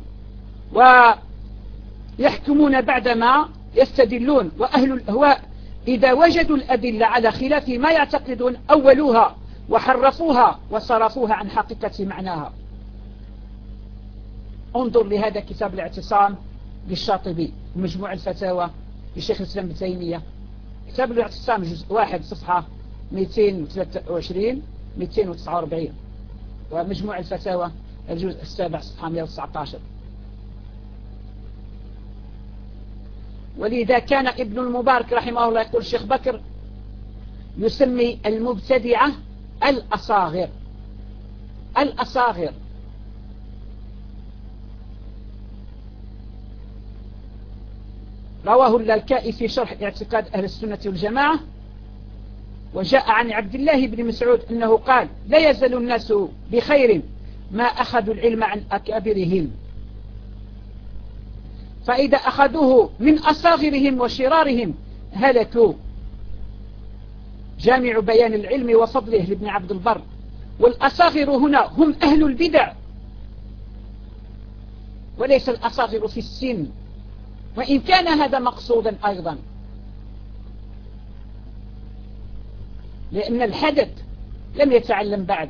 ويحكمون بعدما يستدلون. وأهل الأهواء إذا وجدوا الأدلة على خلاف ما يعتقدون أولوها وحرفوها وصرفوها عن حقيقة معناها. انظر لهذا كتاب الاعتصام للشاطبي ومجموع الفتاوى للشيخ الإسلام بن تيمية. كتاب الاعتصام جزء 1 صفحة 223 249، ومجموع الفتاوى الجزء السابع صفحة 119. ولذا كان ابن المبارك رحمه الله يقول: الشيخ بكر يسمي المبتدعة الأصاغر. الأصاغر رواه اللالكائي في شرح اعتقاد أهل السنة والجماعة. وجاء عن عبد الله بن مسعود أنه قال: لا يزال الناس بخير ما أخذوا العلم عن أكابرهم، فإذا أخذوه من أصاغرهم وشرارهم هلكوا. جامع بيان العلم وفضله لابن عبد البر. والأصاغر هنا هم أهل البدع، وليس الأصاغر في السن، وإن كان هذا مقصودا أيضا، لأن الحدث لم يتعلم بعد.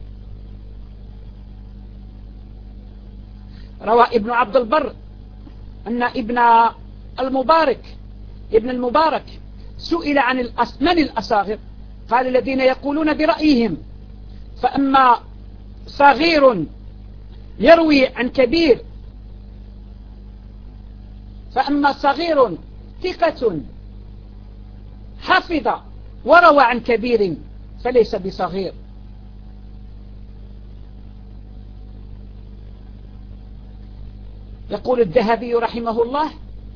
روى ابن عبد البر أن ابن المبارك سئل عن من الأصاغر، قال: الذين يقولون برأيهم، فأما صغير يروي عن كبير، فأما صغير ثقة حفظ وروى عن كبير فليس بصغير. يقول الذهبي رحمه الله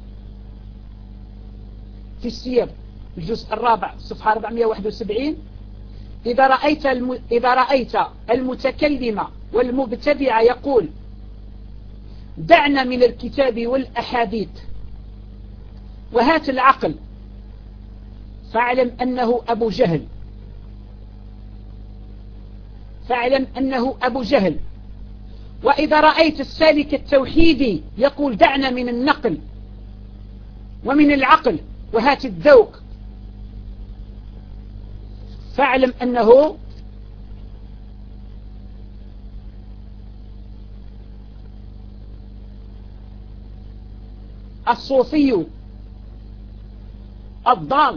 في السير الجزء الرابع صفحة 471: إذا رأيت المتكلم والمبتدع يقول دعنا من الكتاب والأحاديث وهات العقل، فاعلم أنه أبو جهل، فاعلم أنه أبو جهل. وإذا رأيت السالك التوحيدي يقول دعنا من النقل ومن العقل وهات الذوق، فاعلم أنه الصوفي الضال.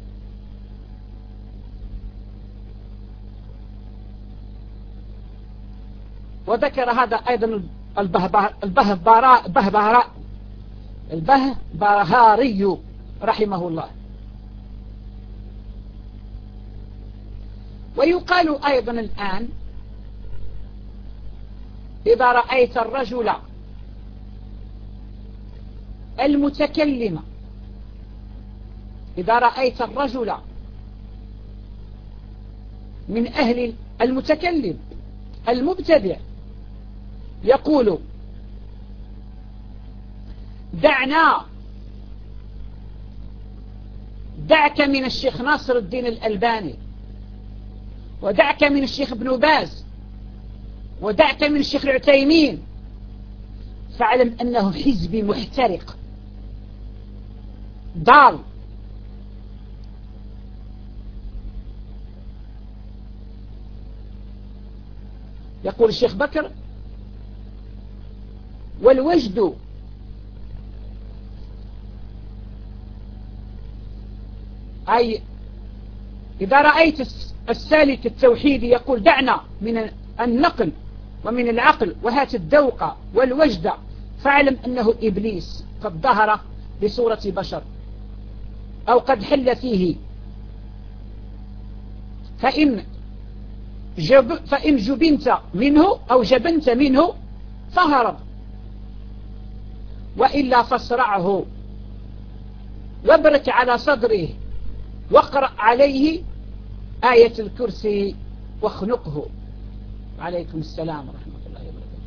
وذكر هذا أيضا البهبهاري رحمه الله. ويقال أيضا الآن إذا رأيت الرجل المتكلم، إذا رأيت الرجل من أهل المتكلم المبتدع يقول دعك من الشيخ ناصر الدين الألباني، ودعك من الشيخ ابن باز، ودعك من الشيخ العثيمين، فاعلم أنه حزبي محترق ضال. يقول الشيخ بكر والوجد أي إذا رأيت السالك التوحيدي يقول دعنا من النقل ومن العقل وهات الذوق والوجد، فاعلم أنه إبليس قد ظهر بصورة بشر أو قد حل فيه. فإن جبنت منه أو جبنت منه فهرب، وإلا فاصرعه وابرك على صدره واقرأ عليه آية الكرسي واخنقه. عليكم السلام ورحمة الله وبركاته.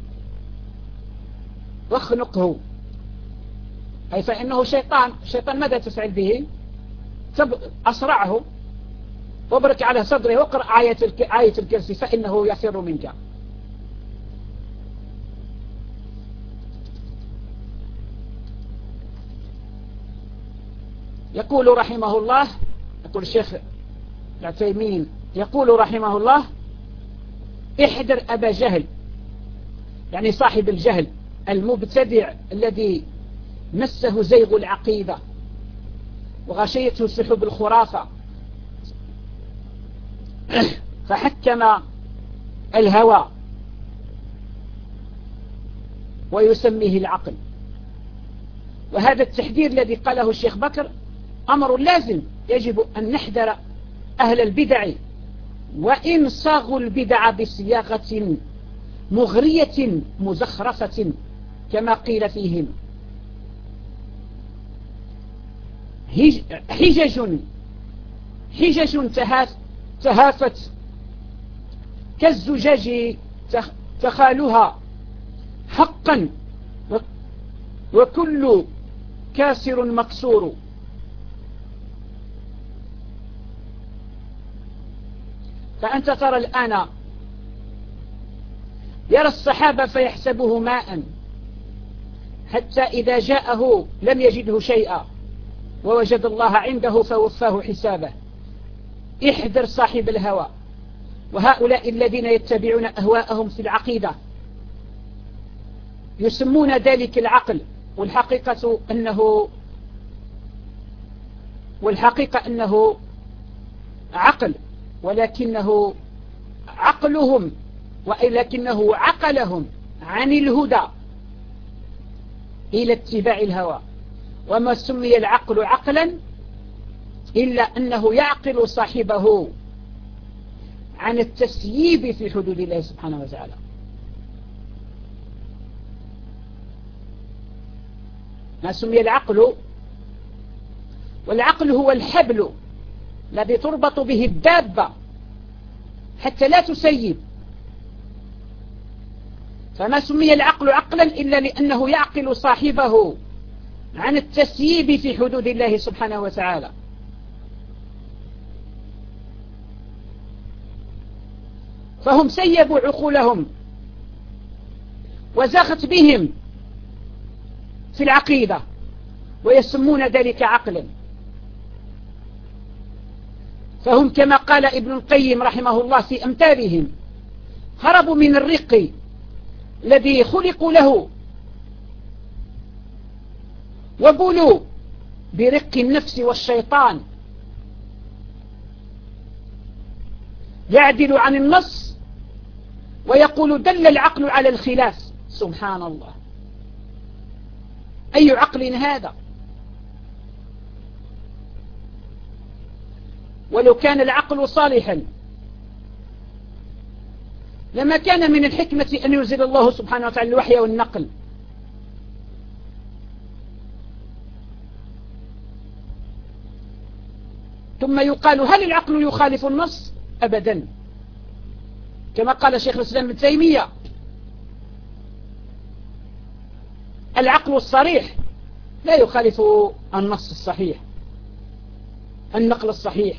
واخنقه أي فإنه شيطان ماذا تفعل به؟ أصرعه وابرك على صدره واقرأ آية الكرسي فإنه يفر منك. يقول رحمه الله، يقول الشيخ العثيمين يقول رحمه الله احذر أبا جهل، يعني صاحب الجهل المبتدع الذي مسه زيغ العقيدة وغشيته سحب الخرافة فحكم الهوى ويسميه العقل. وهذا التحذير الذي قاله الشيخ بكر أمر لازم، يجب أن نحذر أهل البدع، وإن صاغوا البدع بصياغة مغرية مزخرفة كما قيل فيهم. حجج تهافت كالزجاج تخالها حقا وكل كاسر مكسور. فأنت ترى الآن يرى الصحابة فيحسبه ماء حتى إذا جاءه لم يجده شيئا ووجد الله عنده فوفاه حسابه. احذر صاحب الهوى، وهؤلاء الذين يتبعون أهواءهم في العقيدة يسمون ذلك العقل، والحقيقة أنه عقل، ولكنه عقلهم عن الهدى إلى اتباع الهوى. وما سمي العقل عقلا إلا أنه يعقل صاحبه عن التسييب في حدود الله سبحانه وتعالى. ما سمي العقل، والعقل هو الحبل الذي تربط به الدابة حتى لا تسيب. فما سمي العقل عقلا إلا لأنه يعقل صاحبه عن التسييب في حدود الله سبحانه وتعالى. فهم سيبوا عقولهم وزاغت بهم في العقيدة ويسمون ذلك عقلا. فهم كما قال ابن القيم رحمه الله في أمثالهم هربوا من الرق الذي خلقوا له وبولوا برق النفس والشيطان يعدل عن النص ويقول دل العقل على الخلاف. سبحان الله، أي عقل هذا؟ ولو كان العقل صالحا لما كان من الحكمة أن ينزل الله سبحانه وتعالى الوحي والنقل. ثم يقال هل العقل يخالف النص؟ أبدا، كما قال شيخ الإسلام ابن تيمية العقل الصريح لا يخالف النص الصحيح، النقل الصحيح.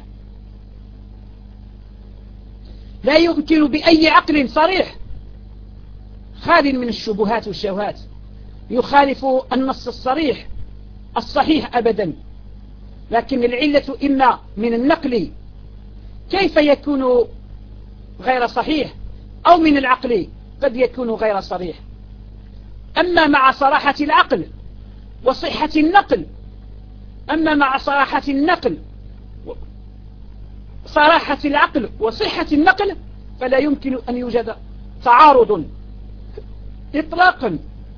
لا يمكن بأي عقل صريح خال من الشبهات والشهوات يخالف النص الصريح الصحيح أبدا. لكن العلة إما من النقل كيف يكون غير صحيح، أو من العقل قد يكون غير صريح. أما مع صراحة العقل وصحة النقل، صراحة العقل وصحة النقل فلا يمكن أن يوجد تعارض إطلاقا.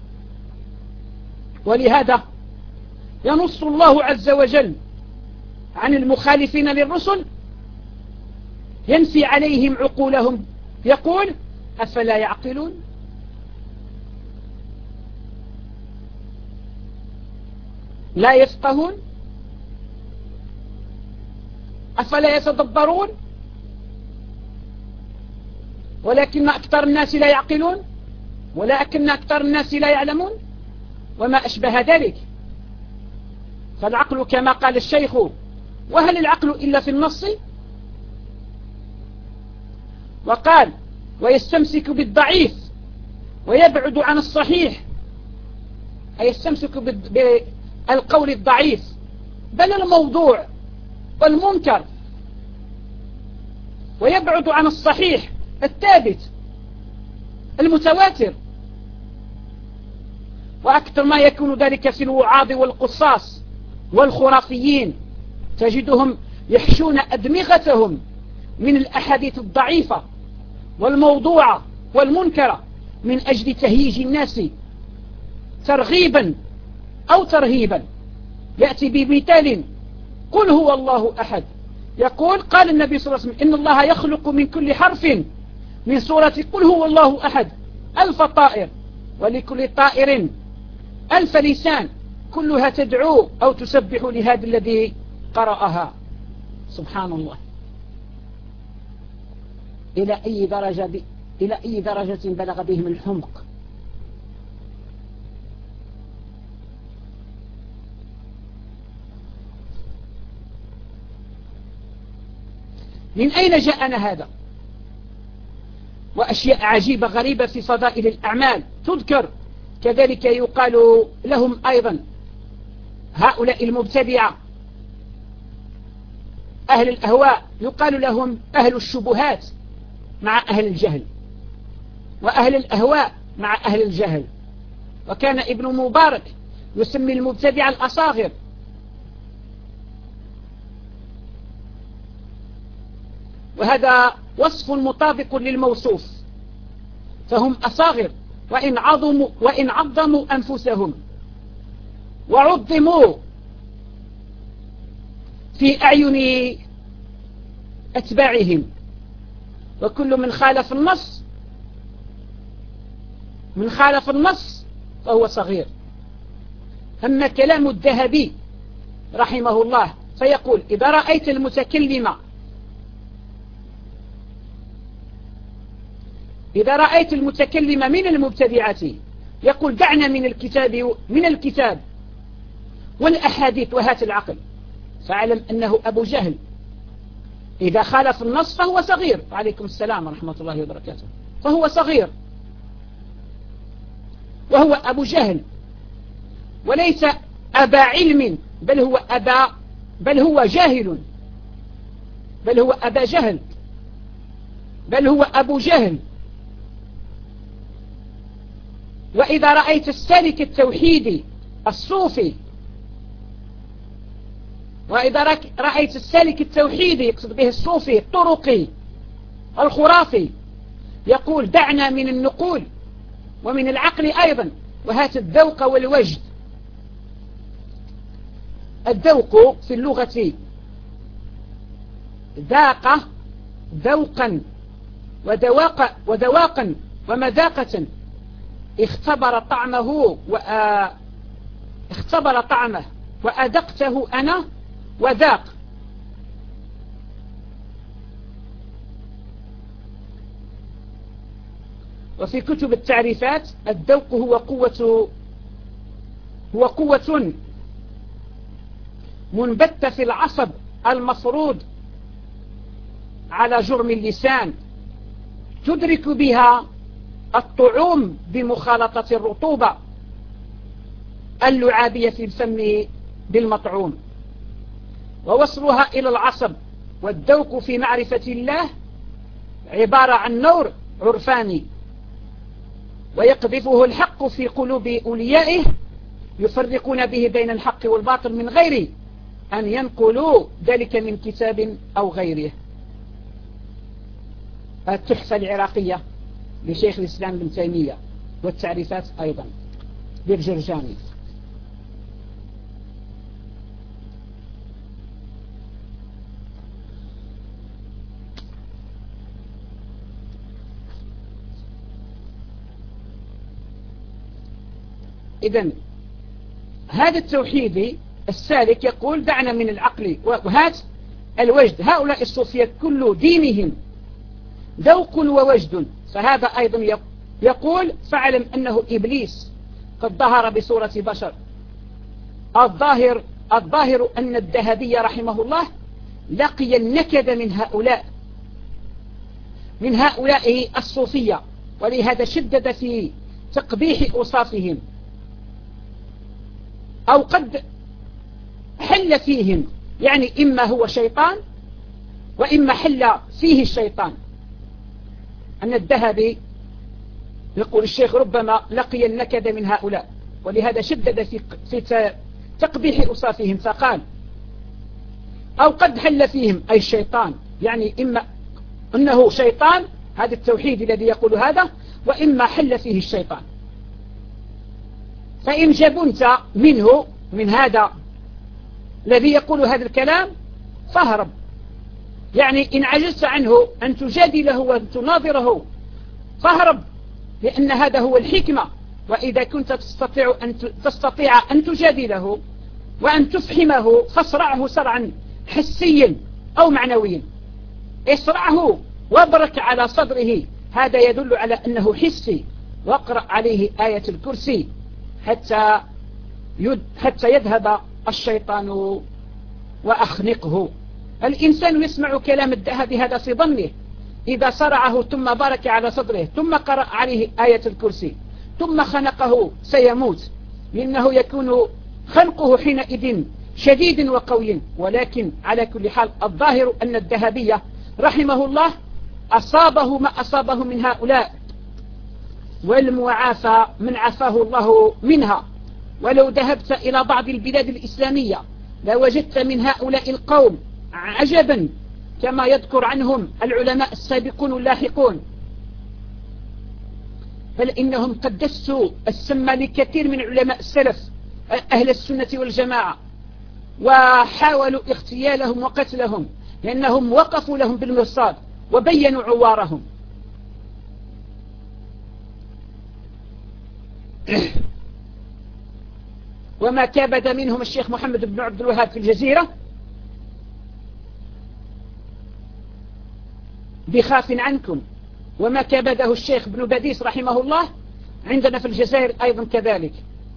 ولهذا ينص الله عز وجل عن المخالفين للرسل، ينفي عليهم عقولهم، يقول أفلا يعقلون؟ لا يفقهون؟ أفلا يتدبرون؟ ولكن أكثر الناس لا يعقلون، ولكن أكثر الناس لا يعلمون، وما أشبه ذلك. فالعقل كما قال الشيخ وهل العقل إلا في النص؟ وقال ويستمسك بالضعيف ويبعد عن الصحيح، أي يستمسك بالقول الضعيف بل الموضوع والمنكر، ويبعد عن الصحيح الثابت المتواتر. وأكثر ما يكون ذلك في الوعاظ والقصاص والخرافيين، تجدهم يحشون أدمغتهم من الأحاديث الضعيفة والموضوعة والمنكرة من أجل تهييج الناس ترغيبا أو ترهيبا. يأتي بمثال قل هو الله أحد، يقول قال النبي صلى الله عليه وسلم إن الله يخلق من كل حرف من سورة قل هو الله أحد 1000 طائر، ولكل طائر 1000 لسان، كلها تدعو أو تسبح لهذا الذي قرأها. سبحان الله، إلى أي درجة بلغ بهم الحمق. من أين جاءنا هذا؟ وأشياء عجيبة غريبة في فضائل الأعمال تذكر. كذلك يقال لهم أيضا هؤلاء المبتدعة أهل الأهواء، يقال لهم أهل الشبهات مع أهل الجهل، وأهل الأهواء مع أهل الجهل. وكان ابن مبارك يسمي المبتدع الأصاغر. وهذا وصف مطابق للموصوف، فهم أصاغر وإن عظموا أنفسهم وعظموا في أعين أتباعهم. وكل من خالف النص فهو صغير. أما كلام الذهبي رحمه الله فيقول إذا رأيت المتكلم إذا رأيت المتكلم من المبتدعة يقول دعنا من الكتاب والأحاديث وهات العقل، فاعلم أنه أبو جهل. إذا خالف النص فهو صغير. وعليكم السلام ورحمة الله وبركاته. فهو صغير وهو أبو جهل، وليس أبا علم، بل هو جاهل، بل هو أبا جهل، بل هو أبو جهل. وإذا رأيت السالك التوحيدي الصوفي، وإذا رأيت السالك التوحيدي يقصد به الصوفي الطرقي الخرافي يقول دعنا من النقول ومن العقل أيضا وهات الذوق والوجد. الذوق في اللغة ذاق ذوقا وذواقا ومذاقة، اختبر طعمه وأذقته أنا وذاق. وفي كتب التعريفات الذوق هو قوة منبتة في العصب المفروض على جرم اللسان تدرك بها الطعوم بمخالطة الرطوبة اللعابية في الفم بالمطعوم، ووصلها إلى العصب. والذوق في معرفة الله عبارة عن نور عرفاني ويقذفه الحق في قلوب أوليائه يفرقون به بين الحق والباطل من غير أن ينقلوا ذلك من كتاب أو غيره. التحفة العراقية لشيخ الإسلام ابن تيمية، والتعريفات أيضا للجرجاني. إذن هذا التوحيدي السالك يقول دعنا من العقل وهات الوجد. هؤلاء الصوفية كل دينهم ذوق ووجد، فهذا أيضا يقول فاعلم أنه إبليس قد ظهر بصورة بشر. الظاهر أن الذهبي رحمه الله لقي النكد من هؤلاء الصوفية، ولهذا شدد في تقبيح أوصافهم، أو قد حل فيهم، يعني إما هو شيطان وإما حل فيه الشيطان. أن الذهبي يقول الشيخ ربما لقي النكد من هؤلاء، ولهذا شدد في تقبيح أوصافهم فقال أو قد حل فيهم أي الشيطان، يعني إما أنه شيطان هذا التوحيد الذي يقول هذا، وإما حل فيه الشيطان. فإن جبنت منه من هذا الذي يقول هذا الكلام فاهرب، يعني إن عجزت عنه أن تجادله وأن تناظره فاهرب، لأن هذا هو الحكمة. وإذا كنت تستطيع أن تجادله وأن تفهمه فاصرعه صرعا حسيا أو معنويا، اصرعه وابرك على صدره، هذا يدل على أنه حسي، واقرأ عليه آية الكرسي حتى يذهب الشيطان وأخنقه. الإنسان يسمع كلام الذهب هذا في ظنه، إذا صرعه ثم بارك على صدره ثم قرأ عليه آية الكرسي ثم خنقه سيموت، لأنه يكون خنقه حينئذ شديد وقوي. ولكن على كل حال الظاهر أن الذهبية رحمه الله أصابه ما أصابه من هؤلاء، والمعافى من عفاه الله منها. ولو ذهبت إلى بعض البلاد الإسلامية لوجدت من هؤلاء القوم عجبا، كما يذكر عنهم العلماء السابقون اللاحقون، بل إنهم قد دسوا السم لكثير من علماء السلف أهل السنة والجماعة، وحاولوا اغتيالهم وقتلهم، لأنهم وقفوا لهم بالمرصاد وبينوا عوارهم. وما كابد منهم الشيخ محمد بن عبد الوهاب في الجزيرة بخاف عنكم، وما كبده الشيخ ابن باديس رحمه الله عندنا في الجزائر أيضا كذلك.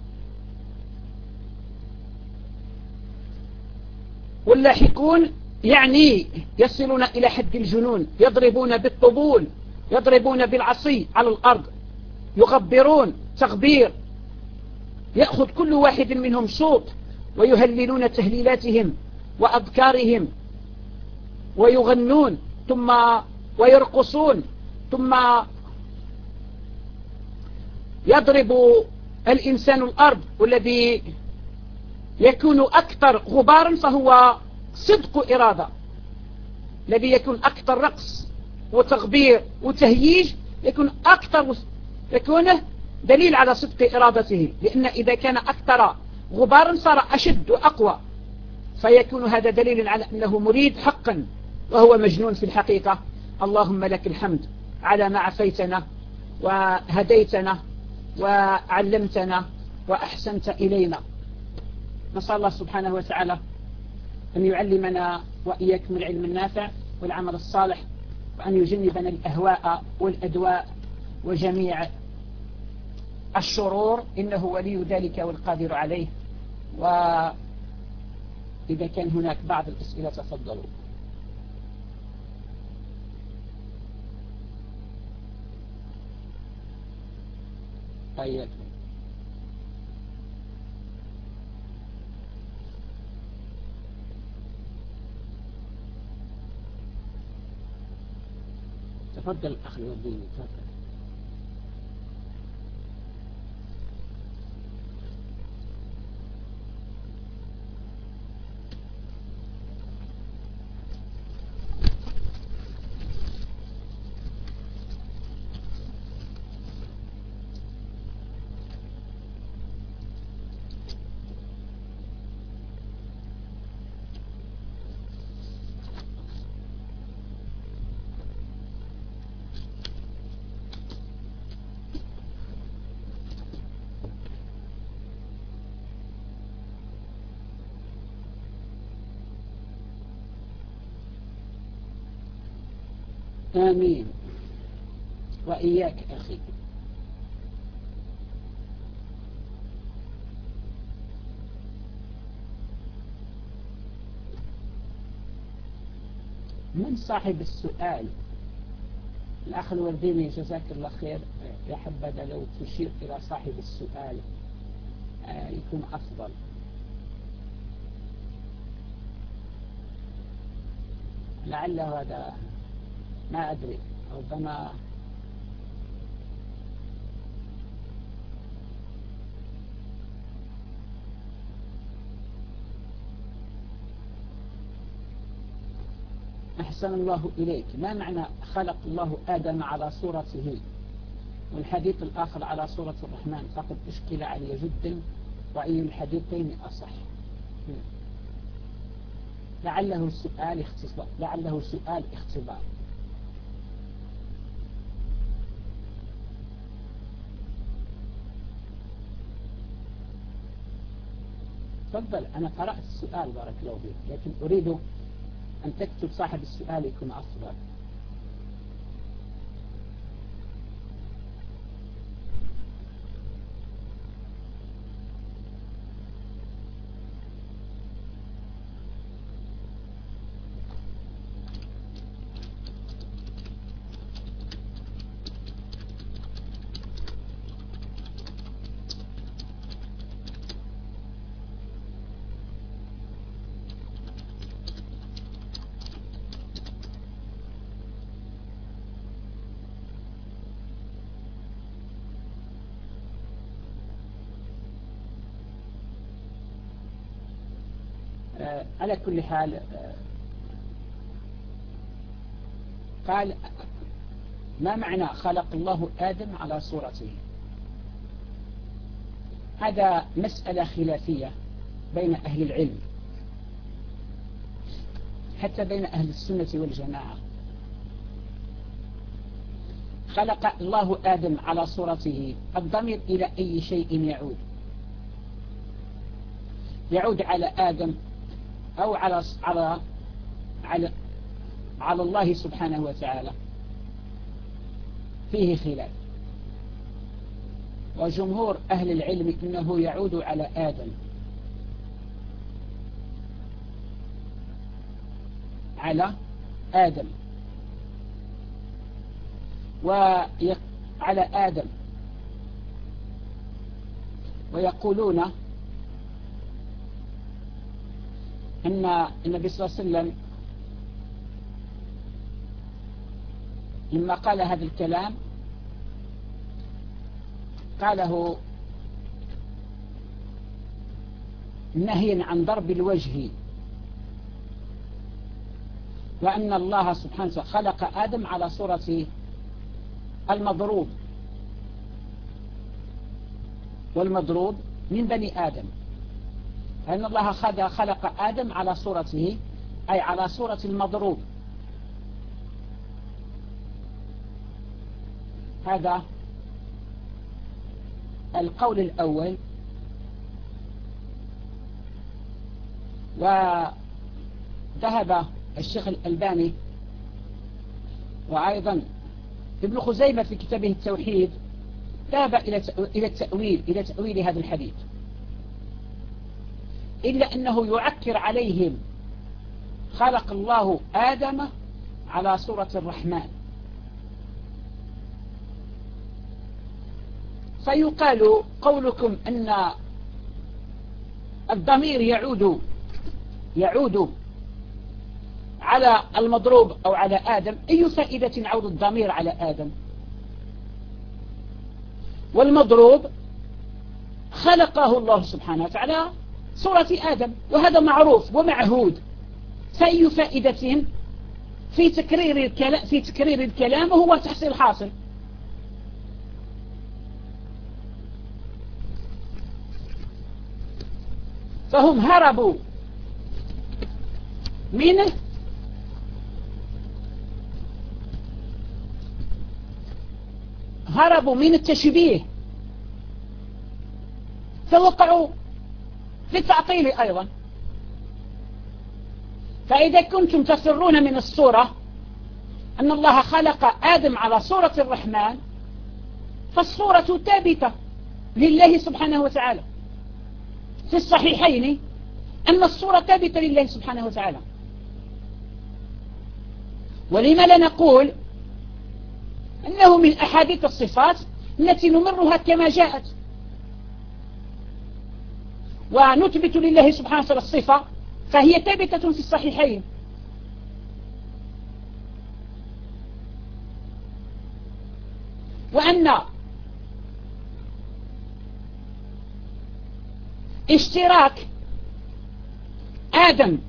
واللاحقون يعني يصلون إلى حد الجنون، يضربون بالطبول، يضربون بالعصي على الأرض، يغبرون تغبير، يأخذ كل واحد منهم صوت ويهللون تهليلاتهم وأذكارهم ويغنون ثم ويرقصون، ثم يضرب الإنسان الأرض، والذي يكون أكثر غبارا فهو صدق إرادة، الذي يكون أكثر رقص وتغبير وتهييج يكون دليل على صدق إرادته، لأن إذا كان أكثر غبارا صار أشد وأقوى، فيكون هذا دليل على أنه مريد حقا وهو مجنون في الحقيقة. اللهم لك الحمد على ما عفيتنا وهديتنا وعلمتنا وأحسنت إلينا. نسأل الله سبحانه وتعالى أن يعلمنا وإياكم العلم النافع والعمل الصالح، وأن يجنبنا الأهواء والأدواء وجميع الشرور، إنه ولي ذلك والقادر عليه. وإذا كان هناك بعض الأسئلة تفضلوا. طيب تفضل أخي وديني، تفضل. آمين وإياك أخي. من صاحب السؤال؟ الأخ الورديني جزاك الله خير، يا حبذا لو تشير إلى صاحب السؤال يكون أفضل. لعله هذا ما أدري، ربما أحسن الله إليك. ما معنى خلق الله آدم على صورته والحديث الآخر على صورة الرحمن؟ فقد أشكل علي جدا، وأي الحديثين أصح؟ لعله سؤال اختبار. تفضل. أنا قرأت السؤال بارك الله فيك، لكن أريد أن تكتب صاحب السؤال يكون أفضل. على كل حال، قال ما معنى خلق الله آدم على صورته؟ هذا مسألة خلافية بين أهل العلم، حتى بين أهل السنة والجماعة. خلق الله آدم على صورته، الضمير إلى أي شيء يعود؟ يعود على آدم أو على الله سبحانه وتعالى؟ فيه خلاف، وجمهور أهل العلم إنه يعود على آدم، على آدم وعلى آدم، ويقولون أن النبي صلى الله عليه وسلم لما قال هذا الكلام قاله نهيا عن ضرب الوجه، وأن الله سبحانه وتعالى خلق آدم على صورة المضروب، والمضروب من بني آدم، فإن الله خلق آدم على صورته، أي على صورة المضروب. هذا القول الأول. وذهب الشيخ الألباني وأيضا ابن خزيمة في كتابه التوحيد ذهب إلى تأويل هذا الحديث، إلا أنه يعكر عليهم خلق الله آدم على صورة الرحمن، فيقال قولكم أن الضمير يعود على المضروب أو على آدم، أي فائدة عود الضمير على آدم؟ والمضروب خلقه الله سبحانه وتعالى صورة آدم، وهذا معروف ومعهود، فأي فائدة في تكرير الكلام وهو تحصيل حاصل. فهم هربوا منه من التشبيه، فوقعوا في التعطيل أيضا. فإذا كنتم تفرون من الصورة أن الله خلق آدم على صورة الرحمن، فالصورة ثابتة لله سبحانه وتعالى، في الصحيحين أن الصورة ثابتة لله سبحانه وتعالى. ولما لا نقول أنه من أحاديث الصفات التي نمرها كما جاءت، ونثبت لله سبحانه وتعالى الصفة فهي ثابتة في الصحيحين. وأن اشتراك آدم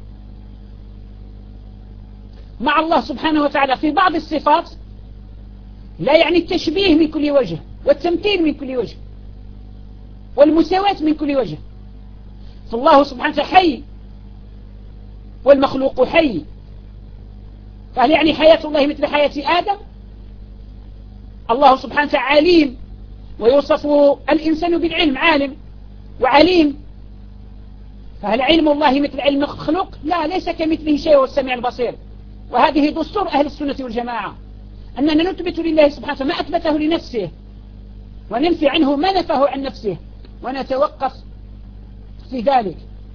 مع الله سبحانه وتعالى في بعض الصفات لا يعني التشبيه من كل وجه، والتمثيل من كل وجه، والمساواة من كل وجه. فالله سبحانه وتعالى حي والمخلوق حي، فهل يعني حياة الله مثل حياة آدم؟ الله سبحانه وتعالى عليم، ويوصف الإنسان بالعلم، عالم وعليم، فهل علم الله مثل علم المخلوق؟ لا، ليس كمثله شيء، هو السميع البصير. وهذه دستور أهل السنة والجماعة، أننا نثبت لله سبحانه وتعالى ما أثبته لنفسه، وننفي عنه ما نفاه عن نفسه، ونتوقف في ذلك.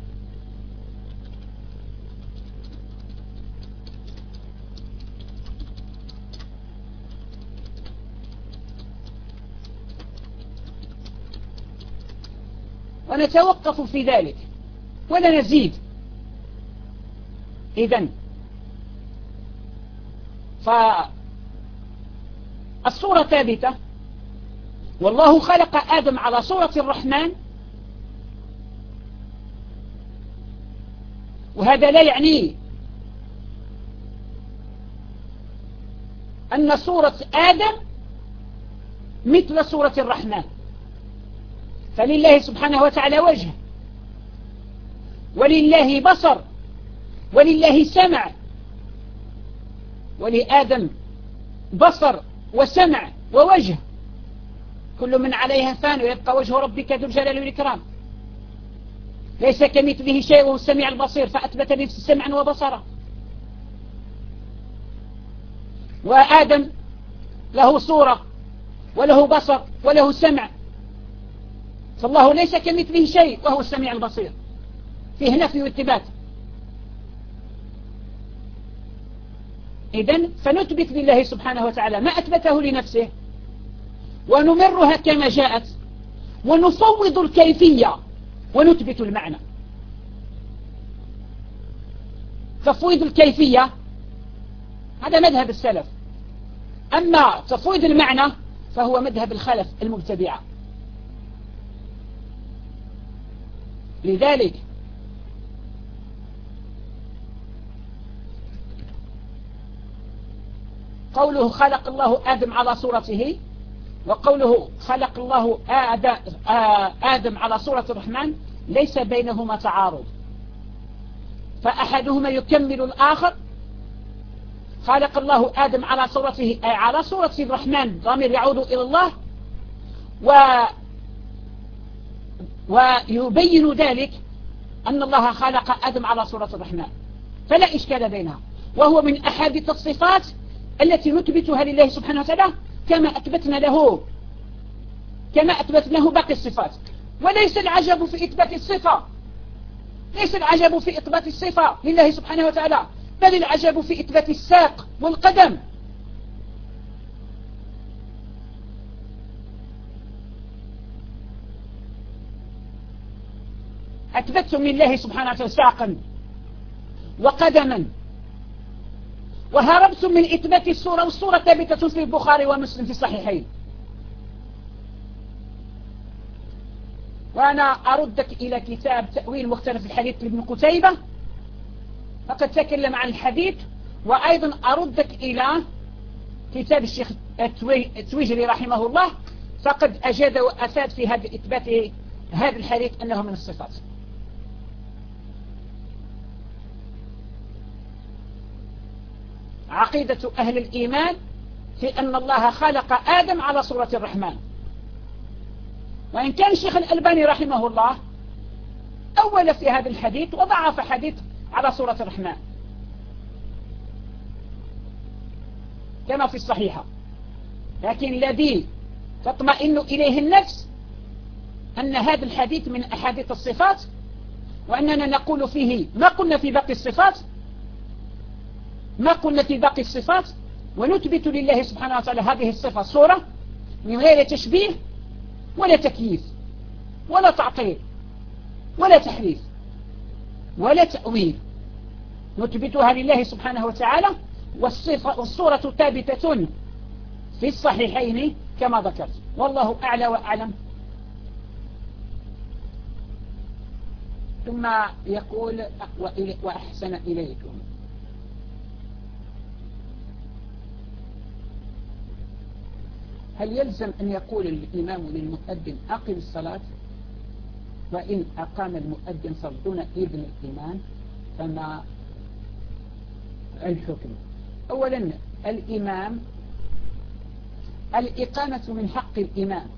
ونتوقف في ذلك ولا نزيد. إذن فالصورة ثابتة، والله خلق آدم على صورة الرحمن، وهذا لا يعني أن صورة آدم مثل صورة الرحمن، فلله سبحانه وتعالى وجه، ولله بصر، ولله سمع، ولآدم بصر وسمع ووجه، كل من عليها فان ويبقى وجه ربك ذو الجلال والإكرام. ليس كمثله شيء وهو السميع البصير، فأثبت لنفسه سمعا وبصرا. وآدم له صورة وله بصر وله سمع، فالله ليس كمثله شيء وهو السميع البصير، فيه نفي واثبات. إذن فنثبت لله سبحانه وتعالى ما أثبته لنفسه ونمرها كما جاءت، ونفوض الكيفية ونثبت المعنى. تفويض الكيفية هذا مذهب السلف، أما تفويض المعنى فهو مذهب الخلف المبتدعة. لذلك قوله خلق الله آدم على صورته، وقوله خلق الله آدم على صورة الرحمن ليس بينهما تعارض، فأحدهما يكمل الآخر. خلق الله آدم على صورته أي على صورة الرحمن، ضمير يعود إلى الله، ويبين ذلك أن الله خلق آدم على صورة الرحمن، فلا إشكال بينها، وهو من أحاديث الصفات التي نثبتها لله سبحانه وتعالى كما أثبتنا له باقي الصفات. وليس العجب في إثبات الصفة، ليس العجب في إثبات الصفة لله سبحانه وتعالى، بل العجب في إثبات الساق والقدم. أثبتم لله سبحانه وتعالى ساقا وقدما، وهربتم من إثبات الصورة، والصورة ثابتة في البخاري ومسلم في الصحيحين. وأنا أردك إلى كتاب تأويل مختلف الحديث لابن قتيبة، فقد تكلم عن الحديث، وأيضا أردك إلى كتاب الشيخ التويجري رحمه الله، فقد أجاد وأفاد في هذا إثبات هذا الحديث أنه من الصفات. عقيدة أهل الإيمان في أن الله خلق آدم على صورة الرحمن، وإن كان الشيخ الألباني رحمه الله أول في هذا الحديث وضعف حديث على صورة الرحمن كما في الصحيحة، لكن الذي تطمئن إليه النفس أن هذا الحديث من أحاديث الصفات، وأننا نقول فيه ما قلنا في باقي الصفات، ونثبت لله سبحانه وتعالى هذه الصفة صورة من غير تشبيه ولا تكييف ولا تعطيل ولا تحريف ولا تأويل، نثبتها لله سبحانه وتعالى، والصورة ثابتة في الصحيحين كما ذكرت، والله أعلى وأعلم. ثم يقول وأحسن إليكم. هل يلزم أن يقول الإمام للمؤذن أقم الصلاة، وإن أقام المؤذن دون إذن الإمام فما الحكم؟ أولا الإمام، الإقامة من حق الإمام،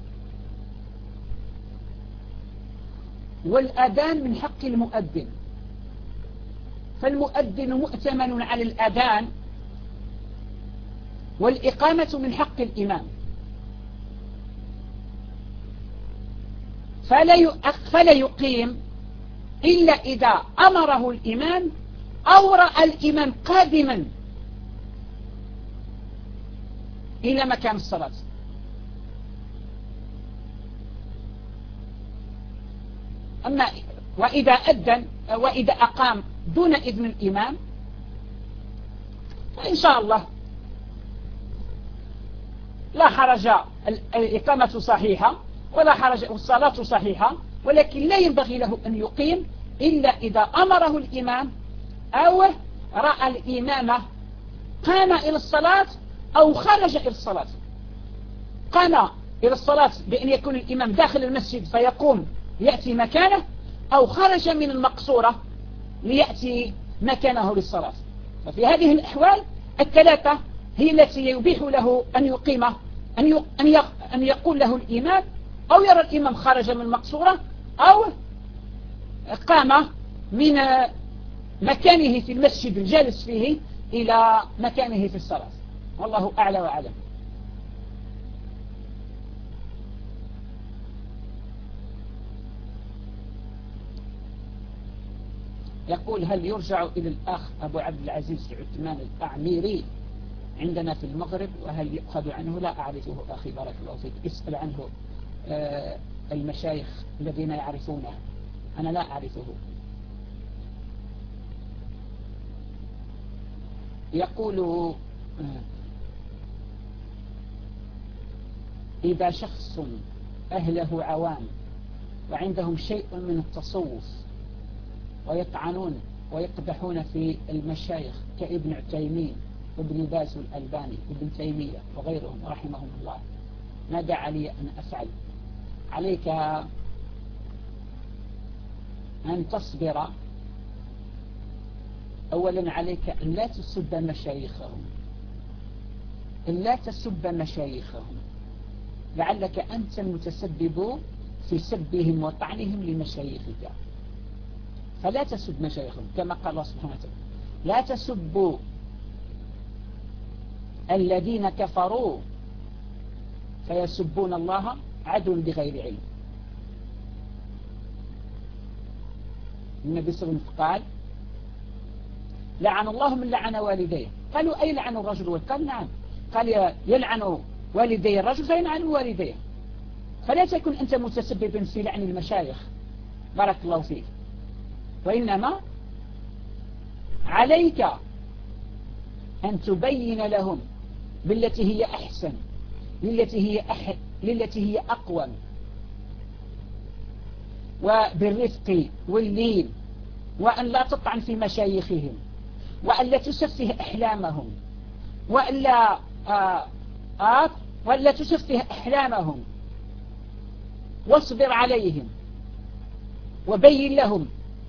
والأذان من حق المؤذن، فالمؤذن مؤتمن على الأذان، والإقامة من حق الإمام، فلا يقيم إلا إذا أمره الإمام أو رأى الإمام قادما إلى مكان الصلاة. أما وإذا أقام دون إذن الإمام فإن شاء الله لا حرج، الإقامة صحيحة ولا حرج، والصلاة صحيحة، ولكن لا ينبغي له أن يقيم إلا إذا أمره الإمام أو رأى الإمام قام إلى الصلاة أو خرج إلى الصلاة. قام إلى الصلاة بأن يكون الإمام داخل المسجد فيقوم يأتي مكانه، أو خرج من المقصورة ليأتي مكانه للصلاة. ففي هذه الأحوال الثلاثة هي التي يبيح له أن يقيم، أن يقول له الإمام، أو يرى الإمام خرج من المقصورة أو قام من مكانه في المسجد الجالس فيه إلى مكانه في الصلاة، والله أعلى وأعلم. يقول هل يرجع إلى الأخ أبو عبد العزيز عثمان الأعميري عندنا في المغرب، وهل يؤخذ عنه؟ لا أعرفه أخي بارك الله فيك، اسأل عنه المشايخ الذين يعرفونه، أنا لا أعرفه. يقول إذا شخص أهله عوام وعندهم شيء من التصوف ويطعنون ويقدحون في المشايخ كابن عثيمين وابن باز والألباني وابن تيمية وغيرهم رحمهم الله، ماذا علي أن أفعل؟ عليك أن تصبر. أولا عليك أن لا تسب مشايخهم، أن لا تسب مشايخهم، لعلك أنت المتسبب في سبهم وطعنهم لمشايخك، فلا تسب مشايخهم كما قال الله سبحانه وتعالى لا تسبوا الذين كفروا فيسبون الله عدوا بغير علم. النبي صلى الله عليه وسلم قال لعن الله من لعن والديه. قالوا أي لعن الرجل؟ قال نعم، قال يلعن والدي الرجل فيلعن والديه، فلا تكن أنت متسببا في لعن المشايخ بارك الله فيك، وإنما عليك أن تبين لهم بالتي هي أحسن، للتي هي أقوم، وبالرفق واللين، وأن لا تطعن في مشايخهم، وأن لا تسفه أحلامهم، وأن تسفه أحلامهم، واصبر عليهم وبين لهم.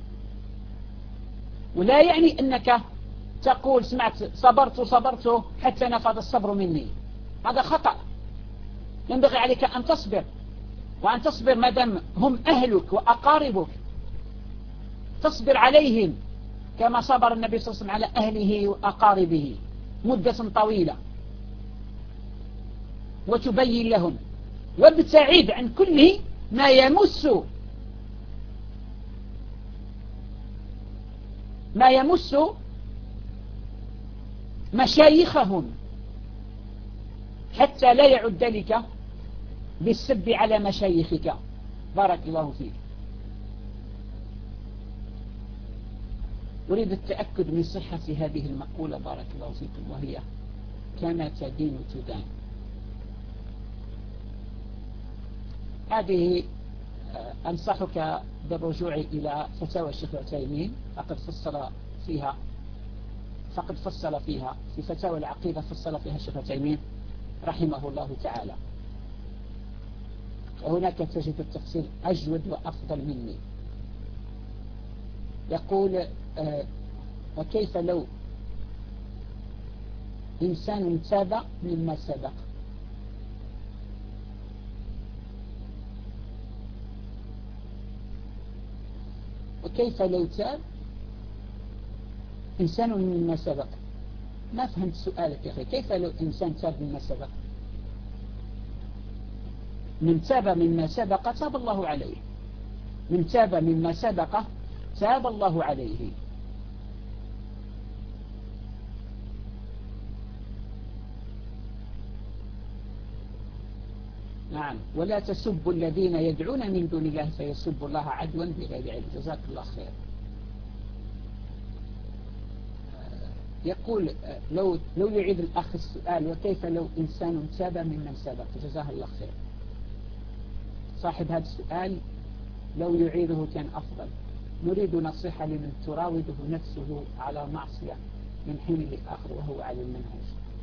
ولا يعني أنك تقول سمعت صبرت حتى نفذ الصبر مني، هذا خطأ. ينبغي عليك أن تصبر، وأن تصبر ما دام هم أهلك وأقاربك، تصبر عليهم كما صبر النبي صلى الله عليه وسلم على أهله وأقاربه مدة طويلة، وتبين لهم، وابتعد عن كل ما يمس مشايخهم، حتى لا يعد ذلك بالسب على مشايخك بارك الله فيك. أريد التأكد من صحة هذه المقولة بارك الله فيكم، وهي كما تدين تدان. هذه أنصحك بالرجوع إلى فتاوى الشيخ عثيمين، فقد فصل فيها في فتاوى العقيدة، فصل فيها الشيخ عثيمين رحمه الله تعالى، وهناك تجد التفسير أجود وأفضل مني. يقول وكيف لو إنسان تاب مما سبق؟ وكيف لو تاب إنسان مما سبق؟ ما فهمت سؤالك يا أخي، كيف لو إنسان تاب مما سبق؟ من تاب مما سبق تاب الله عليه، من تاب مما سبق تاب الله عليه. نعم، ولا تسبوا الذين يدعون من دون الله فيسبوا الله عدوا بغير علم. جزاك الله خير. يقول لو يعيد الأخ السؤال وكيف لو إنسان تاب ممن سبق؟ جزاه الله خير. صاحب هذا السؤال لو يعيده كان أفضل. نريد نصيحة لمن تراوده نفسه على معصية من حين لآخر وهو على المنهج.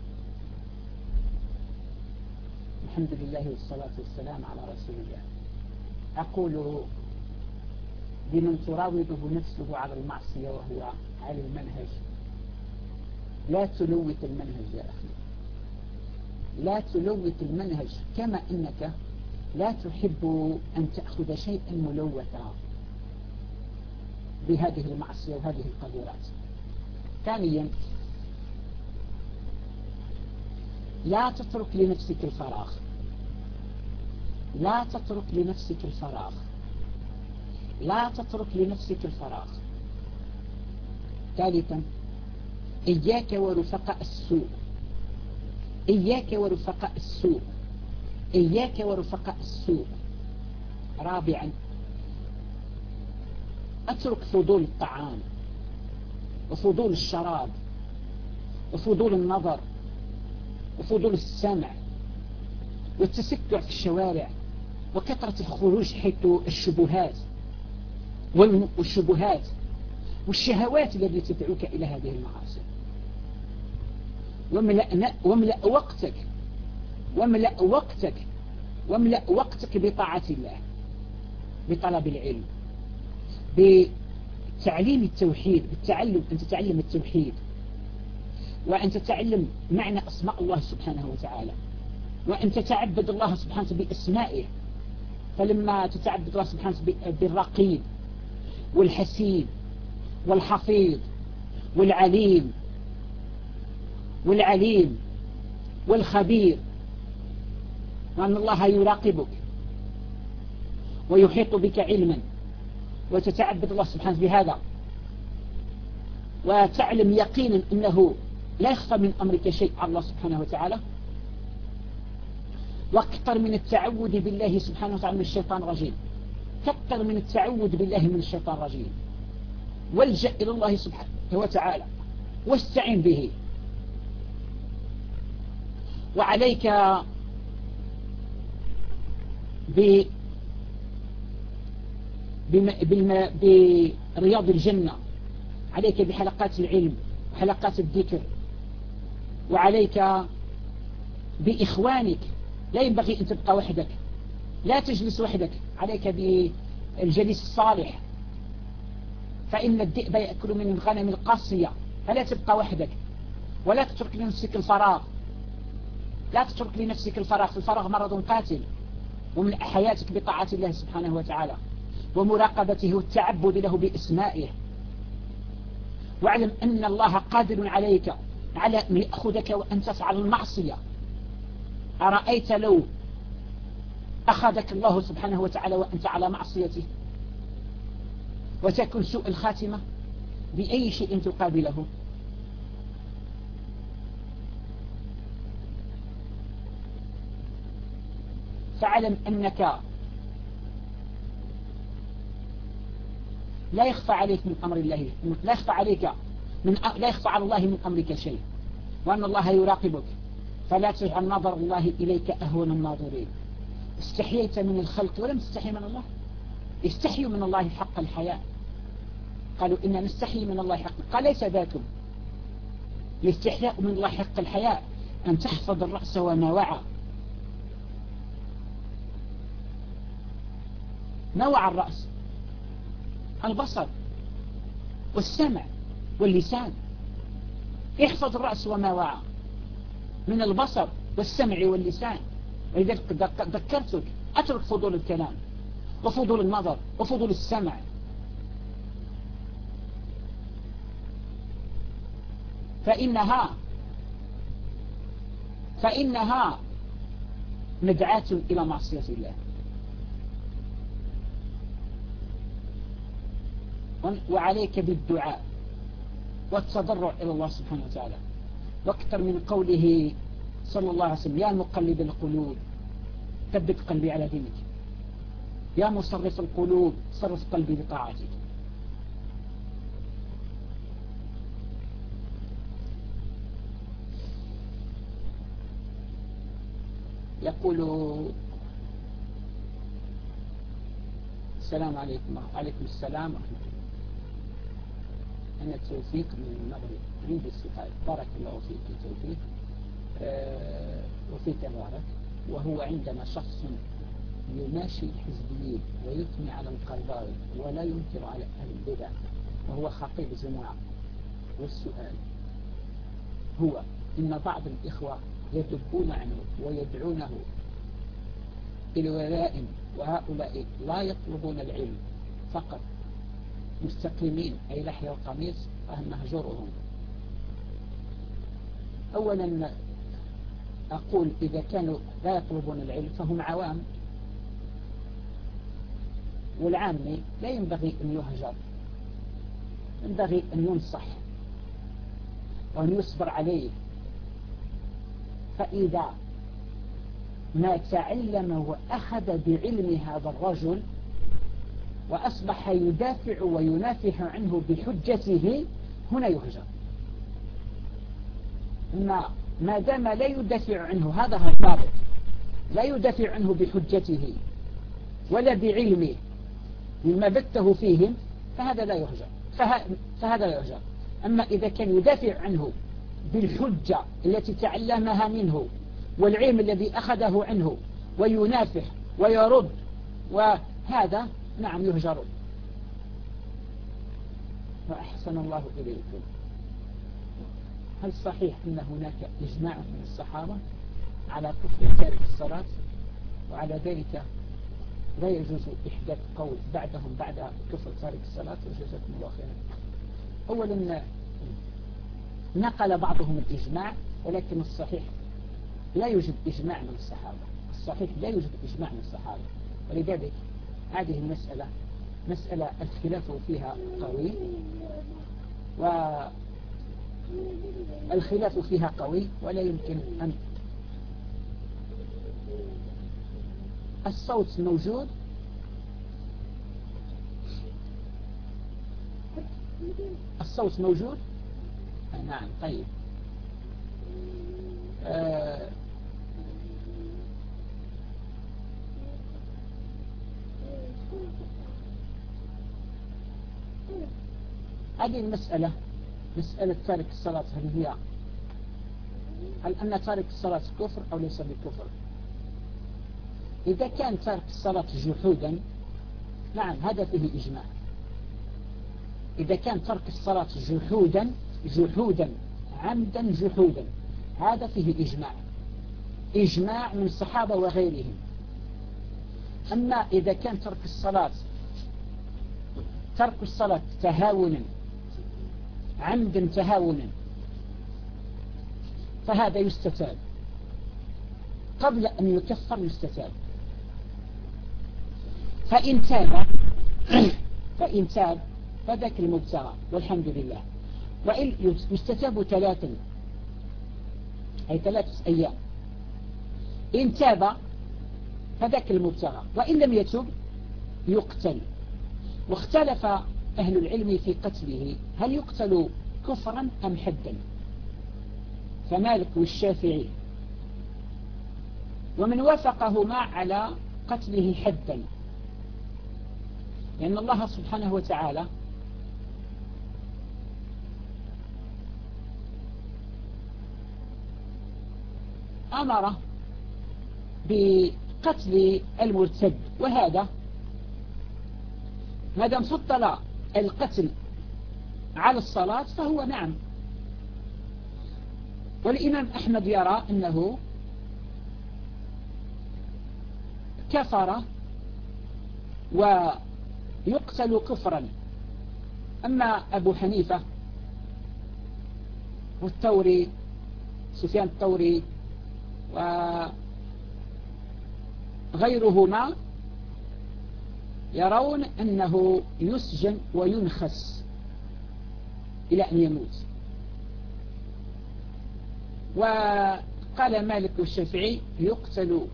الحمد لله والصلاة والسلام على رسول الله. أقول لمن تراوده نفسه على المعصية وهو على المنهج، لا تلوث المنهج يا أخي، لا تلوث المنهج، كما أنك لا تحب أن تأخذ شيئا ملوثا بهذه المعصية وهذه القذورات. ثانيا، لا تترك لنفسك الفراغ، لا تترك لنفسك الفراغ، لا تترك لنفسك الفراغ. ثالثا إياك ورفقاء السوء، إياك ورفقاء السوء، إياك ورفقاء السوء. رابعا اترك فضول الطعام وفضول الشراب وفضول النظر وفضول السمع والتسكع في الشوارع وكثرة الخروج حيث الشبهات والشهوات التي تدعوك إلى هذه المعاصي. واملأ وقتك بطاعة الله، بطلب العلم، بتعليم التوحيد، أن تتعلم التوحيد، وأن تتعلم معنى أسماء الله سبحانه وتعالى، وأن تتعبد الله سبحانه بأسمائه. فلما تتعبد الله سبحانه بالرقيب والحسيب والحفيظ والعليم والخبير، وأن الله يراقبك ويحيط بك علما، وتتعبد الله سبحانه بهذا، وتعلم يقينا أنه لا يخفى من أمرك شيء على الله سبحانه وتعالى، واكثر من التعوذ بالله سبحانه وتعالى من الشيطان الرجيم، كثر من التعوذ بالله من الشيطان الرجيم، والجأ إلى الله سبحانه وتعالى واستعن به. وعليك برياض الجنة، عليك بحلقات العلم وحلقات الذكر، وعليك بإخوانك. لا ينبغي أن تبقى وحدك، لا تجلس وحدك، عليك بالجليس الصالح، فإن الذئب يأكل من الغنم القاسية. فلا تبقى وحدك، ولا تترك لنفسك الفراغ، لا تترك لنفسك الفراغ. الفراغ مرض قاتل. ومن حياتك بطاعة الله سبحانه وتعالى ومراقبته والتعبد له بأسمائه. واعلم أن الله قادر عليك على أن يأخذك وأن تفعل المعصية. أرأيت لو أخذك الله سبحانه وتعالى وأنت على معصيته وتكون سوء الخاتمة، بأي شيء تقابله؟ فاعلم أنك لا يخفى عليك من أمر الله، لا يخفى على الله من أمرك شيء، وأن الله يراقبك. فلا تجعل نظر الله إليك أهون الناظرين. استحييت من الخلق ولم تستحي من الله. استحيوا من الله حق الحياء. قالوا إنا نستحي من الله حق، قال ليس ذاكم. الاستحياء من الله حق الحياء أن تحفظ الرأس وما وعى. ما وعى الرأس؟ البصر والسمع واللسان. احفظ الرأس وما وعى من البصر والسمع واللسان. ولذلك ذكرتك اترك فضول الكلام وفضول النظر وفضول السمع. فإنها مدعاة إلى معصية الله. وعليك بالدعاء والتضرع إلى الله سبحانه وتعالى، واكثر من قوله صلى الله عليه وسلم: يا مقلب القلوب ثبت قلبي على دينك، يا مصرف القلوب صرف قلبي بطاعتك. يقول: السلام عليكم. وعليكم السلام ورحمة الله. أنا توفيق من المغرب، عندي السؤال. بارك الله فيك توفيق، وفيك بارك. وهو عندما شخص يماشي الحزبيين ويثني على القرضاوي ولا ينكر على أهل البدع وهو خطيب جماعة، والسؤال هو إن بعض الإخوة يدبون عنه ويدعونه إلى ولاء، وهؤلاء لا يطلبون العلم فقط، مستقيمين أي لحية وقميص، فهم نهجرهم. أولا أقول إذا كانوا لا يطلبون العلم فهم عوام، والعامي لا ينبغي أن يهجر، ينبغي أن ينصح وأن يصبر عليه. فإذا ما تعلم وأخذ بعلم هذا الرجل وأصبح يدافع وينافح عنه بحجته، هنا يهجر. ما دام لا يدافع عنه، هذا هو الضابط، لا يدافع عنه بحجته ولا بعلمه مما بثه فيهم، فهذا لا يهجر. فهذا لا يهجر. أما إذا كان يدافع عنه بالحجة التي تعلمها منه والعلم الذي أخذه عنه وينافح ويرد، وهذا نعم يهجر. وأحسن الله إليكم. هل صحيح أن هناك إجماع من الصحابة على كفر تارك الصلاة، وعلى ذلك لا يجوز إحداث قول بعدهم بعد كفر تارك الصلاة؟ وجزاكم الله خيرا. أولا نقل بعضهم الإجماع، ولكن الصحيح لا يوجد إجماع من الصحابة. الصحيح لا يوجد إجماع من الصحابة، ولذلك هذه المسألة مسألة الخلاف فيها قوي، والخلاف فيها قوي ولا يمكن أن. الصوت موجود؟ الصوت موجود؟ نعم. طيب. هذه المسألة، مسألة تارك الصلاة، هل أن تارك الصلاة كفر أو ليس بكفر؟ إذا كان تارك الصلاة جحودا، نعم هذا فيه إجماع. إذا كان ترك الصلاة جحودا عمدا جحودا، هذا فيه إجماع من الصحابة وغيرهم. أما إذا كان ترك الصلاة تهاونا عمدا تهاونا، فهذا يستتاب قبل أن يكفر، يستتاب. فإن تاب فذاك المبتغى والحمد لله. وإن يستتاب 3 أيام. إن تاب فذاك المبتغى، وإن لم يتب يقتل. واختلف أهل العلم في قتله، هل يقتل كفرا أم حدا؟ فمالك والشافعي ومن وافقهما على قتله حدا، لأن الله سبحانه وتعالى أمر بقتل المرتد، وهذا ما دام فضل القتل على الصلاة فهو نعم. والإمام أحمد يرى أنه كفر ويقتل كفرا. أما أبو حنيفة والثوري، سفيان الثوري وغيرهما يرون أنه يسجن وينخس إلى أن يموت. وقال مالك والشافعي يقتل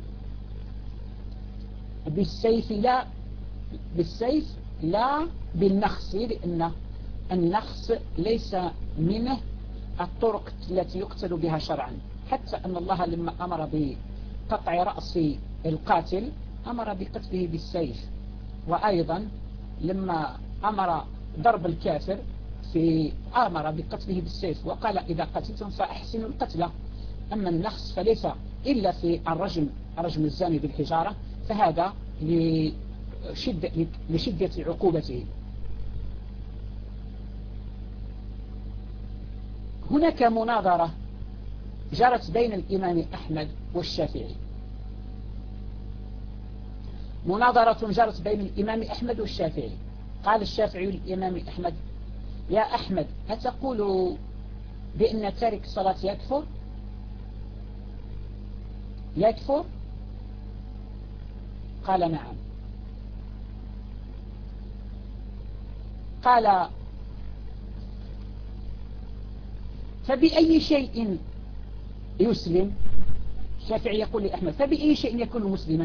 بالسيف لا بالنخس، لأن النخس ليس منه الطرق التي يقتل بها شرعا، حتى أن الله لما أمر بقطع رأس القاتل أمر بقتله بالسيف. وأيضا لما أمر ضرب الكافر أمر بقتله بالسيف، وقال إذا قتلتم فأحسنوا القتلة. أما النخس فليس إلا في رجم الزاني بالحجارة، فهذا لشدة عقوبته. هناك مناظرة جرت بين الإمام أحمد والشافعي، مناظرة جرت بين الإمام أحمد والشافعي. قال الشافعي للإمام أحمد: يا أحمد، أتقول بأن تارك الصلاة يكفر؟ قال نعم. قال: فبأي شيء يسلم؟ الشافعي يقول لأحمد فبأي شيء يكون مسلما؟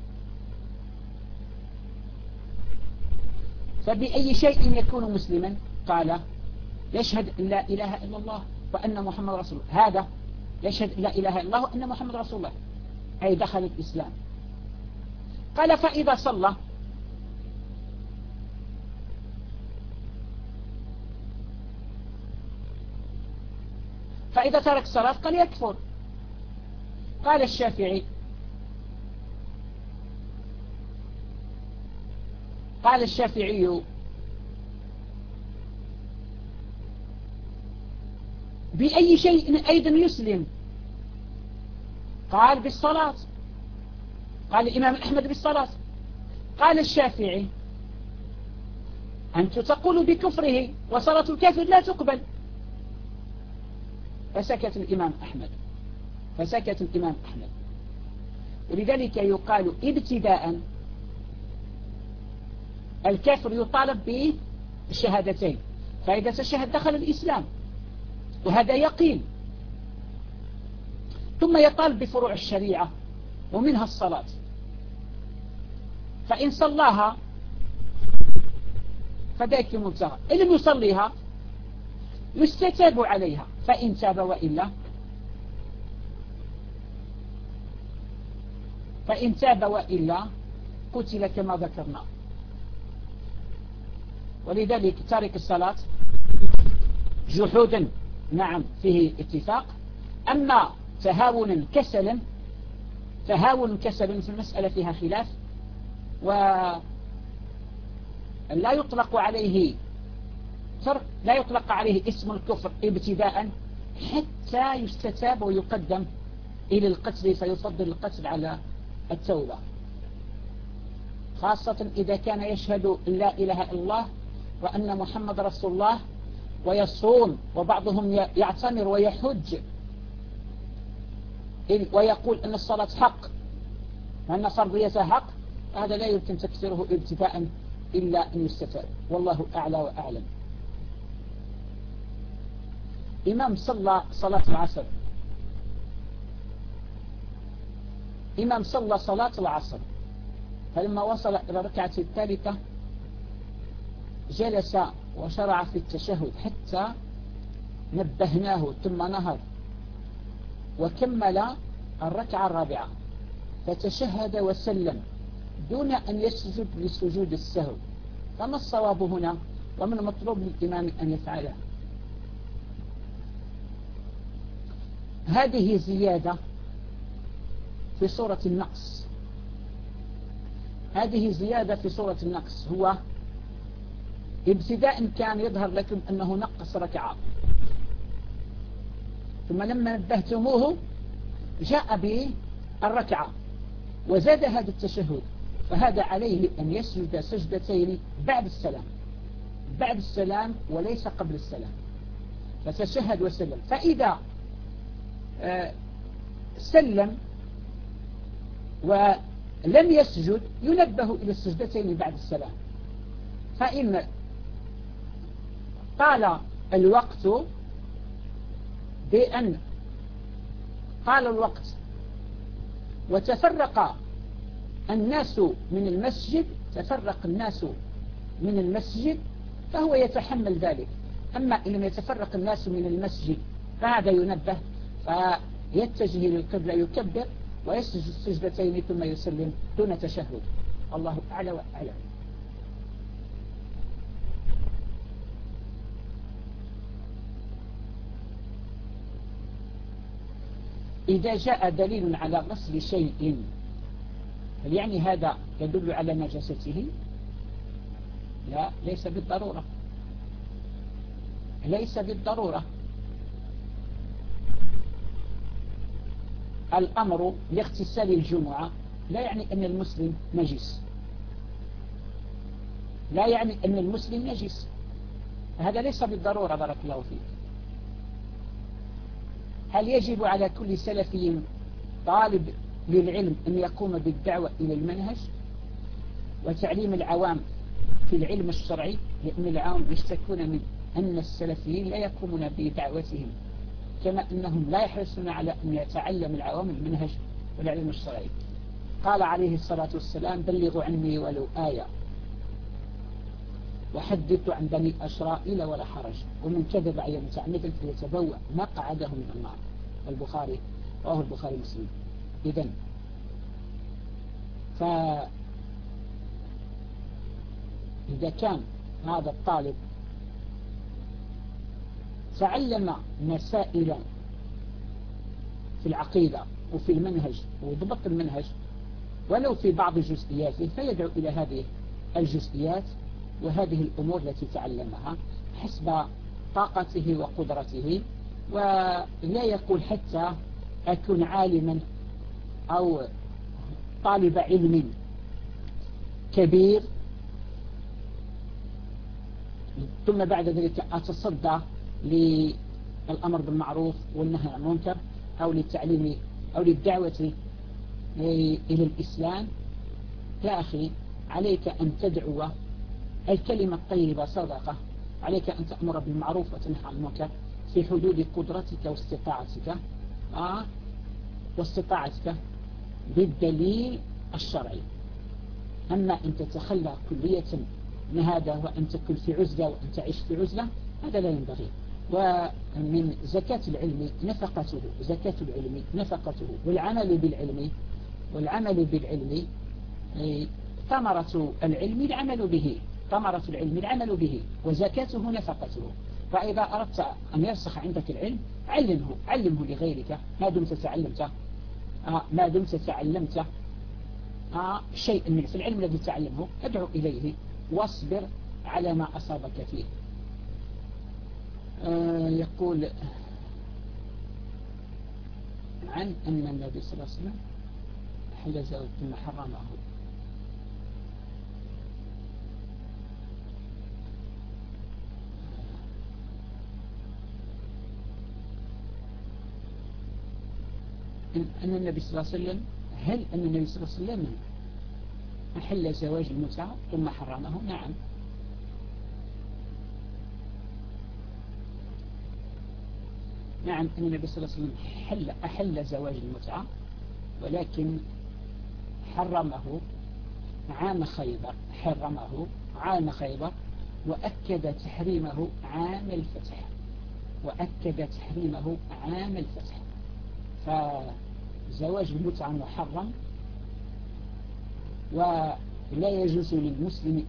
فبأي شيء يكون مسلما؟ قال يشهد لا إله إلا الله وأن محمد رسول الله. هذا يشهد لا إله إلا الله وأن محمد رسول الله، أي دخل الإسلام. قال فإذا صلى فإذا ترك الصلاة قال يكفر. قال الشافعي بأي شيء أيضا يسلم؟ قال بالصلاة. قال الإمام أحمد بالصلاة. قال الشافعي أنت تقول بكفره وصلاة الكافر لا تقبل. فسكت الإمام أحمد. ولذلك يقال ابتداء الكافر يطالب بالشهادتين، فإذا تشهد دخل الإسلام، وهذا يقين. ثم يطالب بفروع الشريعة ومنها الصلاة، فإن صلاها فذاك مبتغى، إن لم يصليها يستتاب عليها، فإن تاب وإلا قتل كما ذكرنا. ولذلك تارك الصلاة جحودا نعم فيه اتفاق، أما تهاون كسلا في المسألة فيها خلاف، ولا يطلق عليه اسم الكفر ابتداء حتى يستتاب ويقدم إلى القتل، فيفضل القتل على التوبة، خاصة إذا كان يشهد لا إله إلا الله وأن محمد رسول الله ويصوم، وبعضهم يعتمر ويحج ويقول أن الصلاة حق وأن فرضيتها حق، هذا لا يمكن تكفيره ابتداء إلا أن يستتاب، والله أعلى وأعلم. إمام صلى صلاة العصر، فلما وصل إلى الركعة الثالثة جلس وشرع في التشهد حتى نبهناه، ثم نهض وكمل الركعة الرابعة، فتشهد وسلم دون أن يسجد لسجود السهو. فما الصواب هنا ومن المطلوب للإمام أن يفعله؟ هذه زيادة في صورة النقص. هو ابتداء كان يظهر لكم أنه نقص ركعة، ثم لما نبهتموه جاء بالركعة وزاد هذا التشهد، فهذا عليه أن يسجد سجدتين بعد السلام وليس قبل السلام، فتشهد وسلم. فإذا سلم ولم يسجد ينبه إلى السجدتين بعد السلام. فإن طال الوقت وتفرق الناس من المسجد فهو يتحمل ذلك. أما إن لم يتفرق الناس من المسجد فهذا ينبه، فيتجه للقبلة يكبر ويسجد السجدتين ثم يسلم دون تشهد. الله أعلى وأعلم. إذا جاء دليل على غسل شيء هل يعني هذا يدل على نجاسته؟ لا، ليس بالضرورة. الأمر لاغتسال الجمعة لا يعني أن المسلم نجس، هذا ليس بالضرورة. بارك الله فيك. هل يجب على كل سلفي طالب للعلم أن يقوم بالدعوة إلى المنهج وتعليم العوام في العلم الشرعي؟ لأن العوام يشتكون من أن السلفيين لا يقومون بدعوتهم كما أنهم لا يحرصون على أن يتعلم العوام المنهج والعلم الشرعي. قال عليه الصلاة والسلام: بلغوا عني ولو آية وحدثوا عن بني إسرائيل ولا حرج، ومن كذب علي متعمدا فليتبوأ مقعده من النار. والبخاري رواه البخاري مسلم. إذن إذا كان هذا الطالب تعلم مسائل في العقيدة وفي المنهج وضبط المنهج ولو في بعض جزئياته، فيدعو إلى هذه الجزئيات وهذه الأمور التي تعلمها حسب طاقته وقدرته، ولا يقول حتى أكون عالما أو طالب علم كبير ثم بعد ذلك أتصدى للأمر بالمعروف والنهي عن المنكر أو للتعليم أو للدعوة إلى الإسلام. يا أخي، عليك أن تدعو. الكلمة الطيبة صدقة. عليك أن تأمر بالمعروف وتنهى عن المنكر في حدود قدرتك واستطاعتك بالدليل الشرعي. أما أن تتخلى كلية من هذا وأن تكون في عزلة وأن تعيش في عزلة، هذا لا ينبغي. ومن زكاة العلم نفقته والعمل بالعلم ثمرة العلم العمل به وزكاته نفقته. فإذا أردت أن يرسخ عندك العلم علمه لغيرك ما دمت تعلمت شيء من في العلم الذي تعلمه، ادعو إليه واصبر على ما أصابك فيه. يقول عن أن النبي صلى الله عليه وسلم حل زوج ثم حرمه. أن النبي صلى الله عليه وسلم هل أن النبي صلى الله عليه وسلم أحل زواج المتعة ثم حرمه؟ نعم. نعم، أن النبي صلى الله عليه وسلم أحل زواج المتعة، ولكن حرمه عام خيبر وأكد تحريمه عام الفتح. فزواج المتعة محرم، ولا يجوز للمسلم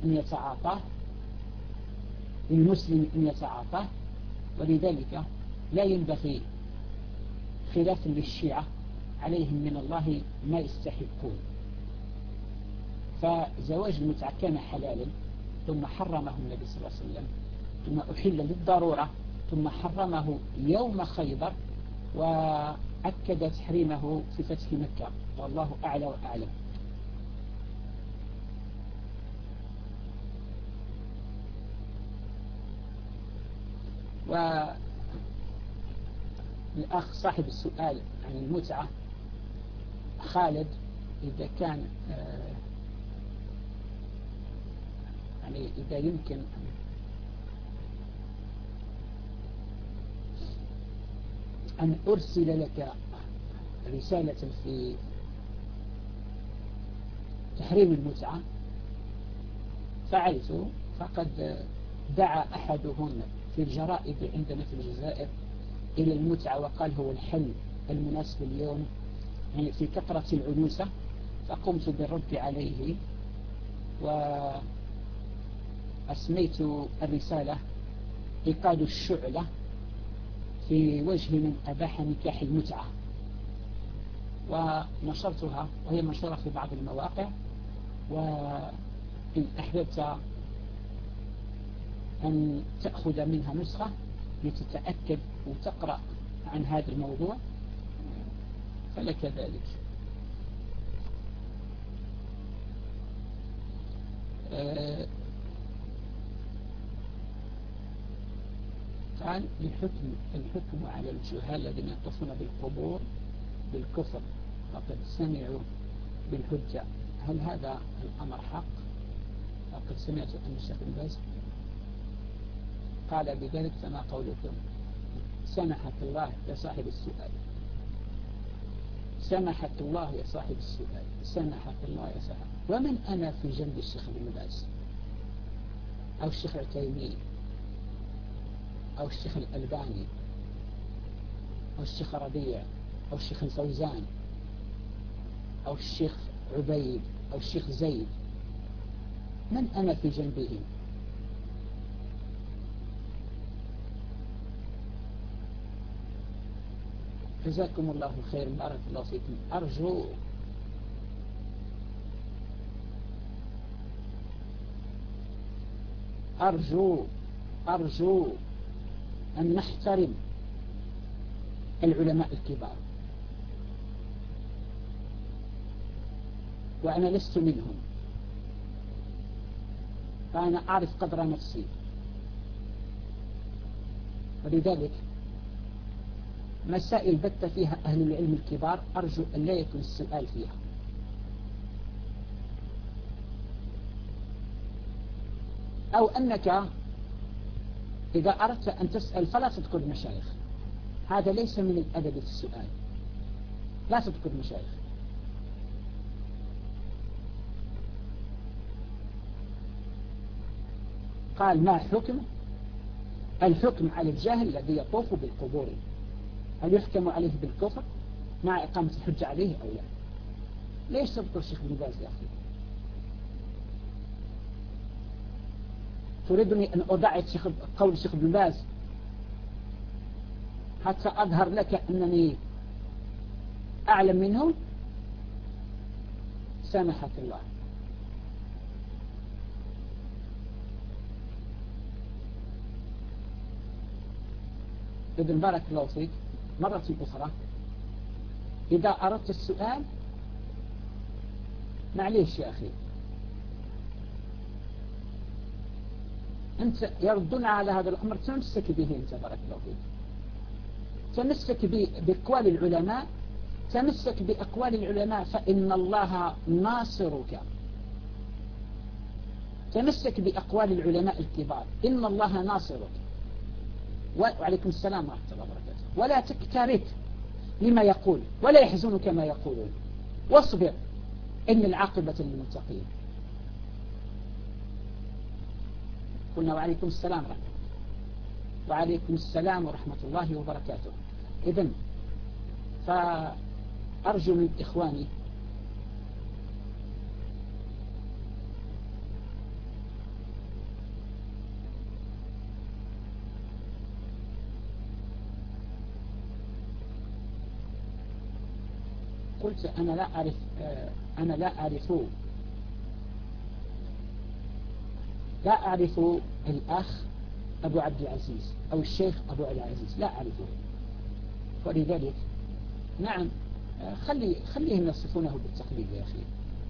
أن يتعاطاه، ولذلك لا ينبغي خلافا للشيعة عليهم من الله ما يستحقون. فزواج المتعة كان حلالا ثم حرمه النبي صلى الله عليه وسلم، ثم أحل للضرورة ثم حرمه يوم خيبر وأكد تحريمه في فتح مكة، والله أعلى وأعلم. والأخ صاحب السؤال عن المتعة خالد، إذا كان يعني إذا يمكن أن أرسل لك رسالة في تحريم المتعة فعلته، فقد دعا أحدهم في الجرائد عندنا في الجزائر إلى المتعة وقال هو الحل المناسب اليوم، يعني في كثرة العنوسة، فقمت بالرد عليه وأسميت الرسالة إيقاد الشعلة في وجه من أباح نكاح المتعة، ونشرتها وهي منشورة في بعض المواقع، وإن أحببت أن تأخذ منها نسخة لتتأكد وتقرأ عن هذا الموضوع فلك ذلك. قال الحكم على الجهال الذين يقفون بالقبور بالكفر فقد سمعوا بالحجة، هل هذا الأمر حق؟ فقد سمعت أن الشيخ بن باز قال بذلك، فما قولكم؟ سمحك الله يا صاحب السؤال، سمحك الله يا صاحب السؤال، سمحك الله يا صاحب. ومن أنا في جنب الشيخ ابن باز أو الشيخ العثيمين أو الشيخ الألباني أو الشيخ ربيع أو الشيخ الفوزان أو الشيخ عبيد أو الشيخ زيد؟ من أنا في جنبهم؟ جزاكم الله خير، بارك الله فيكم. أرجو أن نحترم العلماء الكبار، وأنا لست منهم، فأنا أعرف قدر نفسي، ولذلك مسائل بت فيها أهل العلم الكبار أرجو أن لا يكون السؤال فيها. أو أنك إذا أردت أن تسأل فلا تذكر المشايخ، هذا ليس من الأدب في السؤال، لا تذكر المشايخ. قال ما حكم الحكم على الجاهل الذي يطوف بالقبور، هل يحكم عليه بالكفر مع إقامة الحجة عليه أو لا؟ ليش تذكر الشيخ ابن باز يا أخي؟ تريدني أن أضع قول الشيخ ابن باز حتى أظهر لك أنني أعلم منه؟ سامحك الله. إذن بارك الله فيك، مرة أخرى إذا أردت السؤال معليش يا أخي، أنت يردون على هذا الأمر تمسك به أنت، بارك الله فيك، تمسك بأقوال العلماء، تمسك بأقوال العلماء فإن الله ناصرك، تمسك بأقوال العلماء الكبار إن الله ناصرك. وعليكم السلام ورحمة الله وبركاته. ولا تكترث لما يقول ولا يحزنك ما يقولون، واصبر إن العاقبة للمتقين. قلنا وعليكم السلام ورحمة الله. وعليكم السلام ورحمة الله وبركاته. إذن فأرجو من إخواني قلت أنا لا أعرف الأخ أبو عبد العزيز أو الشيخ أبو عبد العزيز، لا أعرفه، ولذلك نعم خليهم يصفونه بالتقليد يا أخي.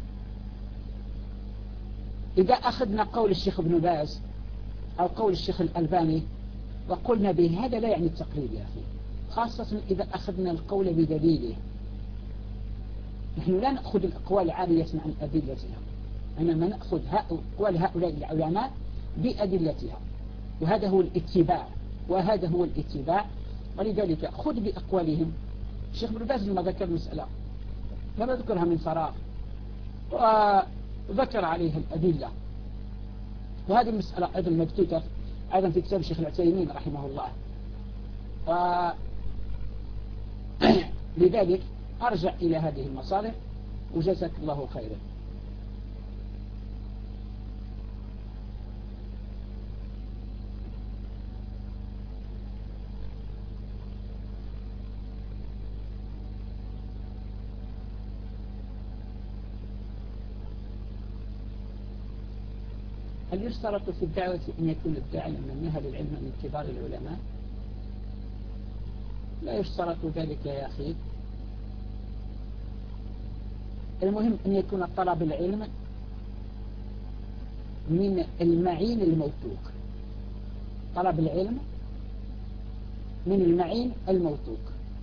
إذا أخذنا قول الشيخ ابن باز أو قول الشيخ الألباني وقلنا به هذا لا يعني التقليد يا أخي، خاصة إذا أخذنا القول بدليله. نحن لا نأخذ الأقوال عارية عن أدلتها، إنما نأخذ أقوال هؤلاء العلماء بأدلتها، وهذا هو الاتباع، ولذلك خذ بأقوالهم. الشيخ ابن باز لما ذكر المسألة لم يذكرها من فراغ، وذكر عليها الأدلة، وهذه المسألة أيضا مبثوثة أيضا في كتاب الشيخ العثيمين رحمه الله. لذلك أرجع إلى هذه المصالح وجزاك الله خيرا. هل يشترط في الدعوة أن يكون الداعي من أهل العلم من كبار العلماء؟ لا يشترط ذلك يا أخي، المهم أن يكون طلب العلم من المعين الموثوق، طلب العلم من المعين الموثوق،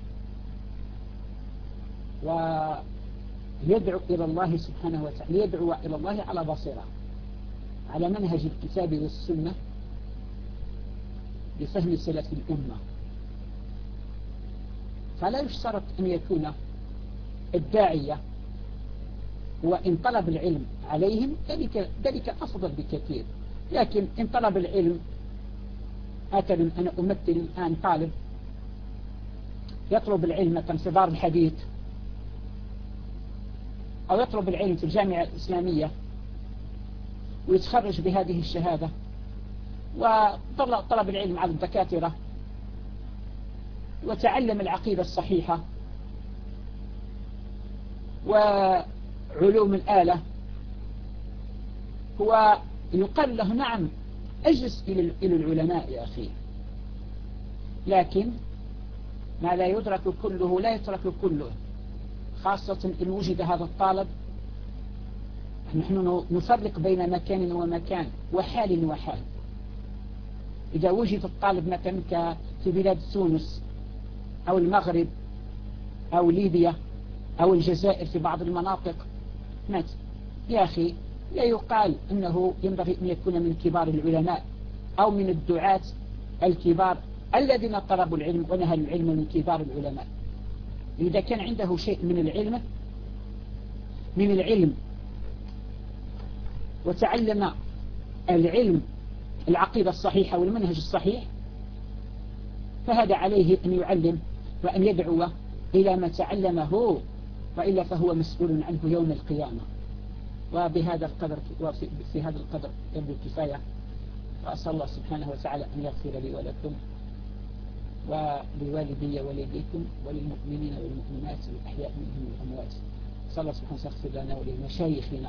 ويدعو إلى الله سبحانه وتعالى، يدعو إلى الله على بصيرة على منهج الكتاب والسنة بفهم سلف الأمة. فلا يشترط أن يكون الداعية وإن طلب العلم عليهم ذلك أفضل بكثير. لكن إن طلب العلم، مثلا أنا أمثل الآن طالب يطلب العلم مثلا في دار الحديث أو يطلب العلم في الجامعة الإسلامية ويتخرج بهذه الشهادة وطلب العلم على الدكاترة وتعلم العقيدة الصحيحة وعلوم الآلة، هو يقال له نعم اجلس إلى العلماء يا أخي، لكن ما لا يدرك كله لا يترك كله، خاصة إن وجد هذا الطالب. نحن نفرق بين مكان ومكان وحال وحال. إذا وجد الطالب مثلا في بلاد تونس أو المغرب أو ليبيا أو الجزائر في بعض المناطق، يا أخي لا يقال أنه ينبغي أن يكون من كبار العلماء أو من الدعاة الكبار الذين طلبوا العلم ونهلوا العلم من كبار العلماء. إذا كان عنده شيء من العلم وتعلم العلم العقيدة الصحيحة والمنهج الصحيح، فهذا عليه أن يعلم وأن يدعو إلى ما تعلمه، وإلا فهو مسؤول عنه يوم القيامة. وبهذا القدر وفي هذا القدر يبدو الكفاية، وأسأل الله سبحانه وتعالى أن يغفر لي ولكم ولوالدي ولديكم وللمؤمنين والمؤمنات الأحياء منهم والأموات. أسأل الله سبحانه وتعالى يغفر لنا ولمشايخنا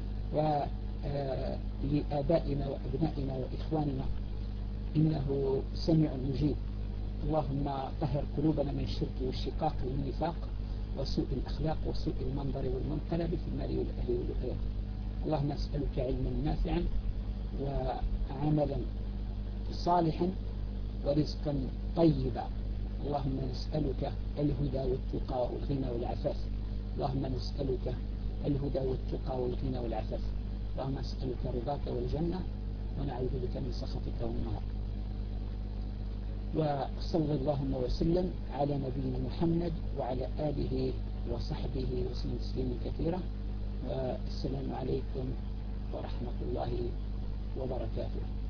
ولآبائنا وأبنائنا وإخواننا، إنه سميع مجيب. اللهم طهر قلوبنا من الشرك والشقاق والنفاق وسوء الأخلاق وسوء المنظر والمنقلب في المال والأهل والأولاد. اللهم أسألك علما نافعا وعملا صالحا ورزقا طيبا. اللهم نسألك الهدى والتقى والغنى والعفاف. اللهم نسألك الهدى والتقى والغنى والعفاف. اللهم نسألك رضاك والجنة ونعوذ بك من سخطك والنار. وصلى اللهم وسلم على نبينا محمد وعلى آله وصحبه وسلم تسليما كثيرا. والسلام عليكم ورحمة الله وبركاته.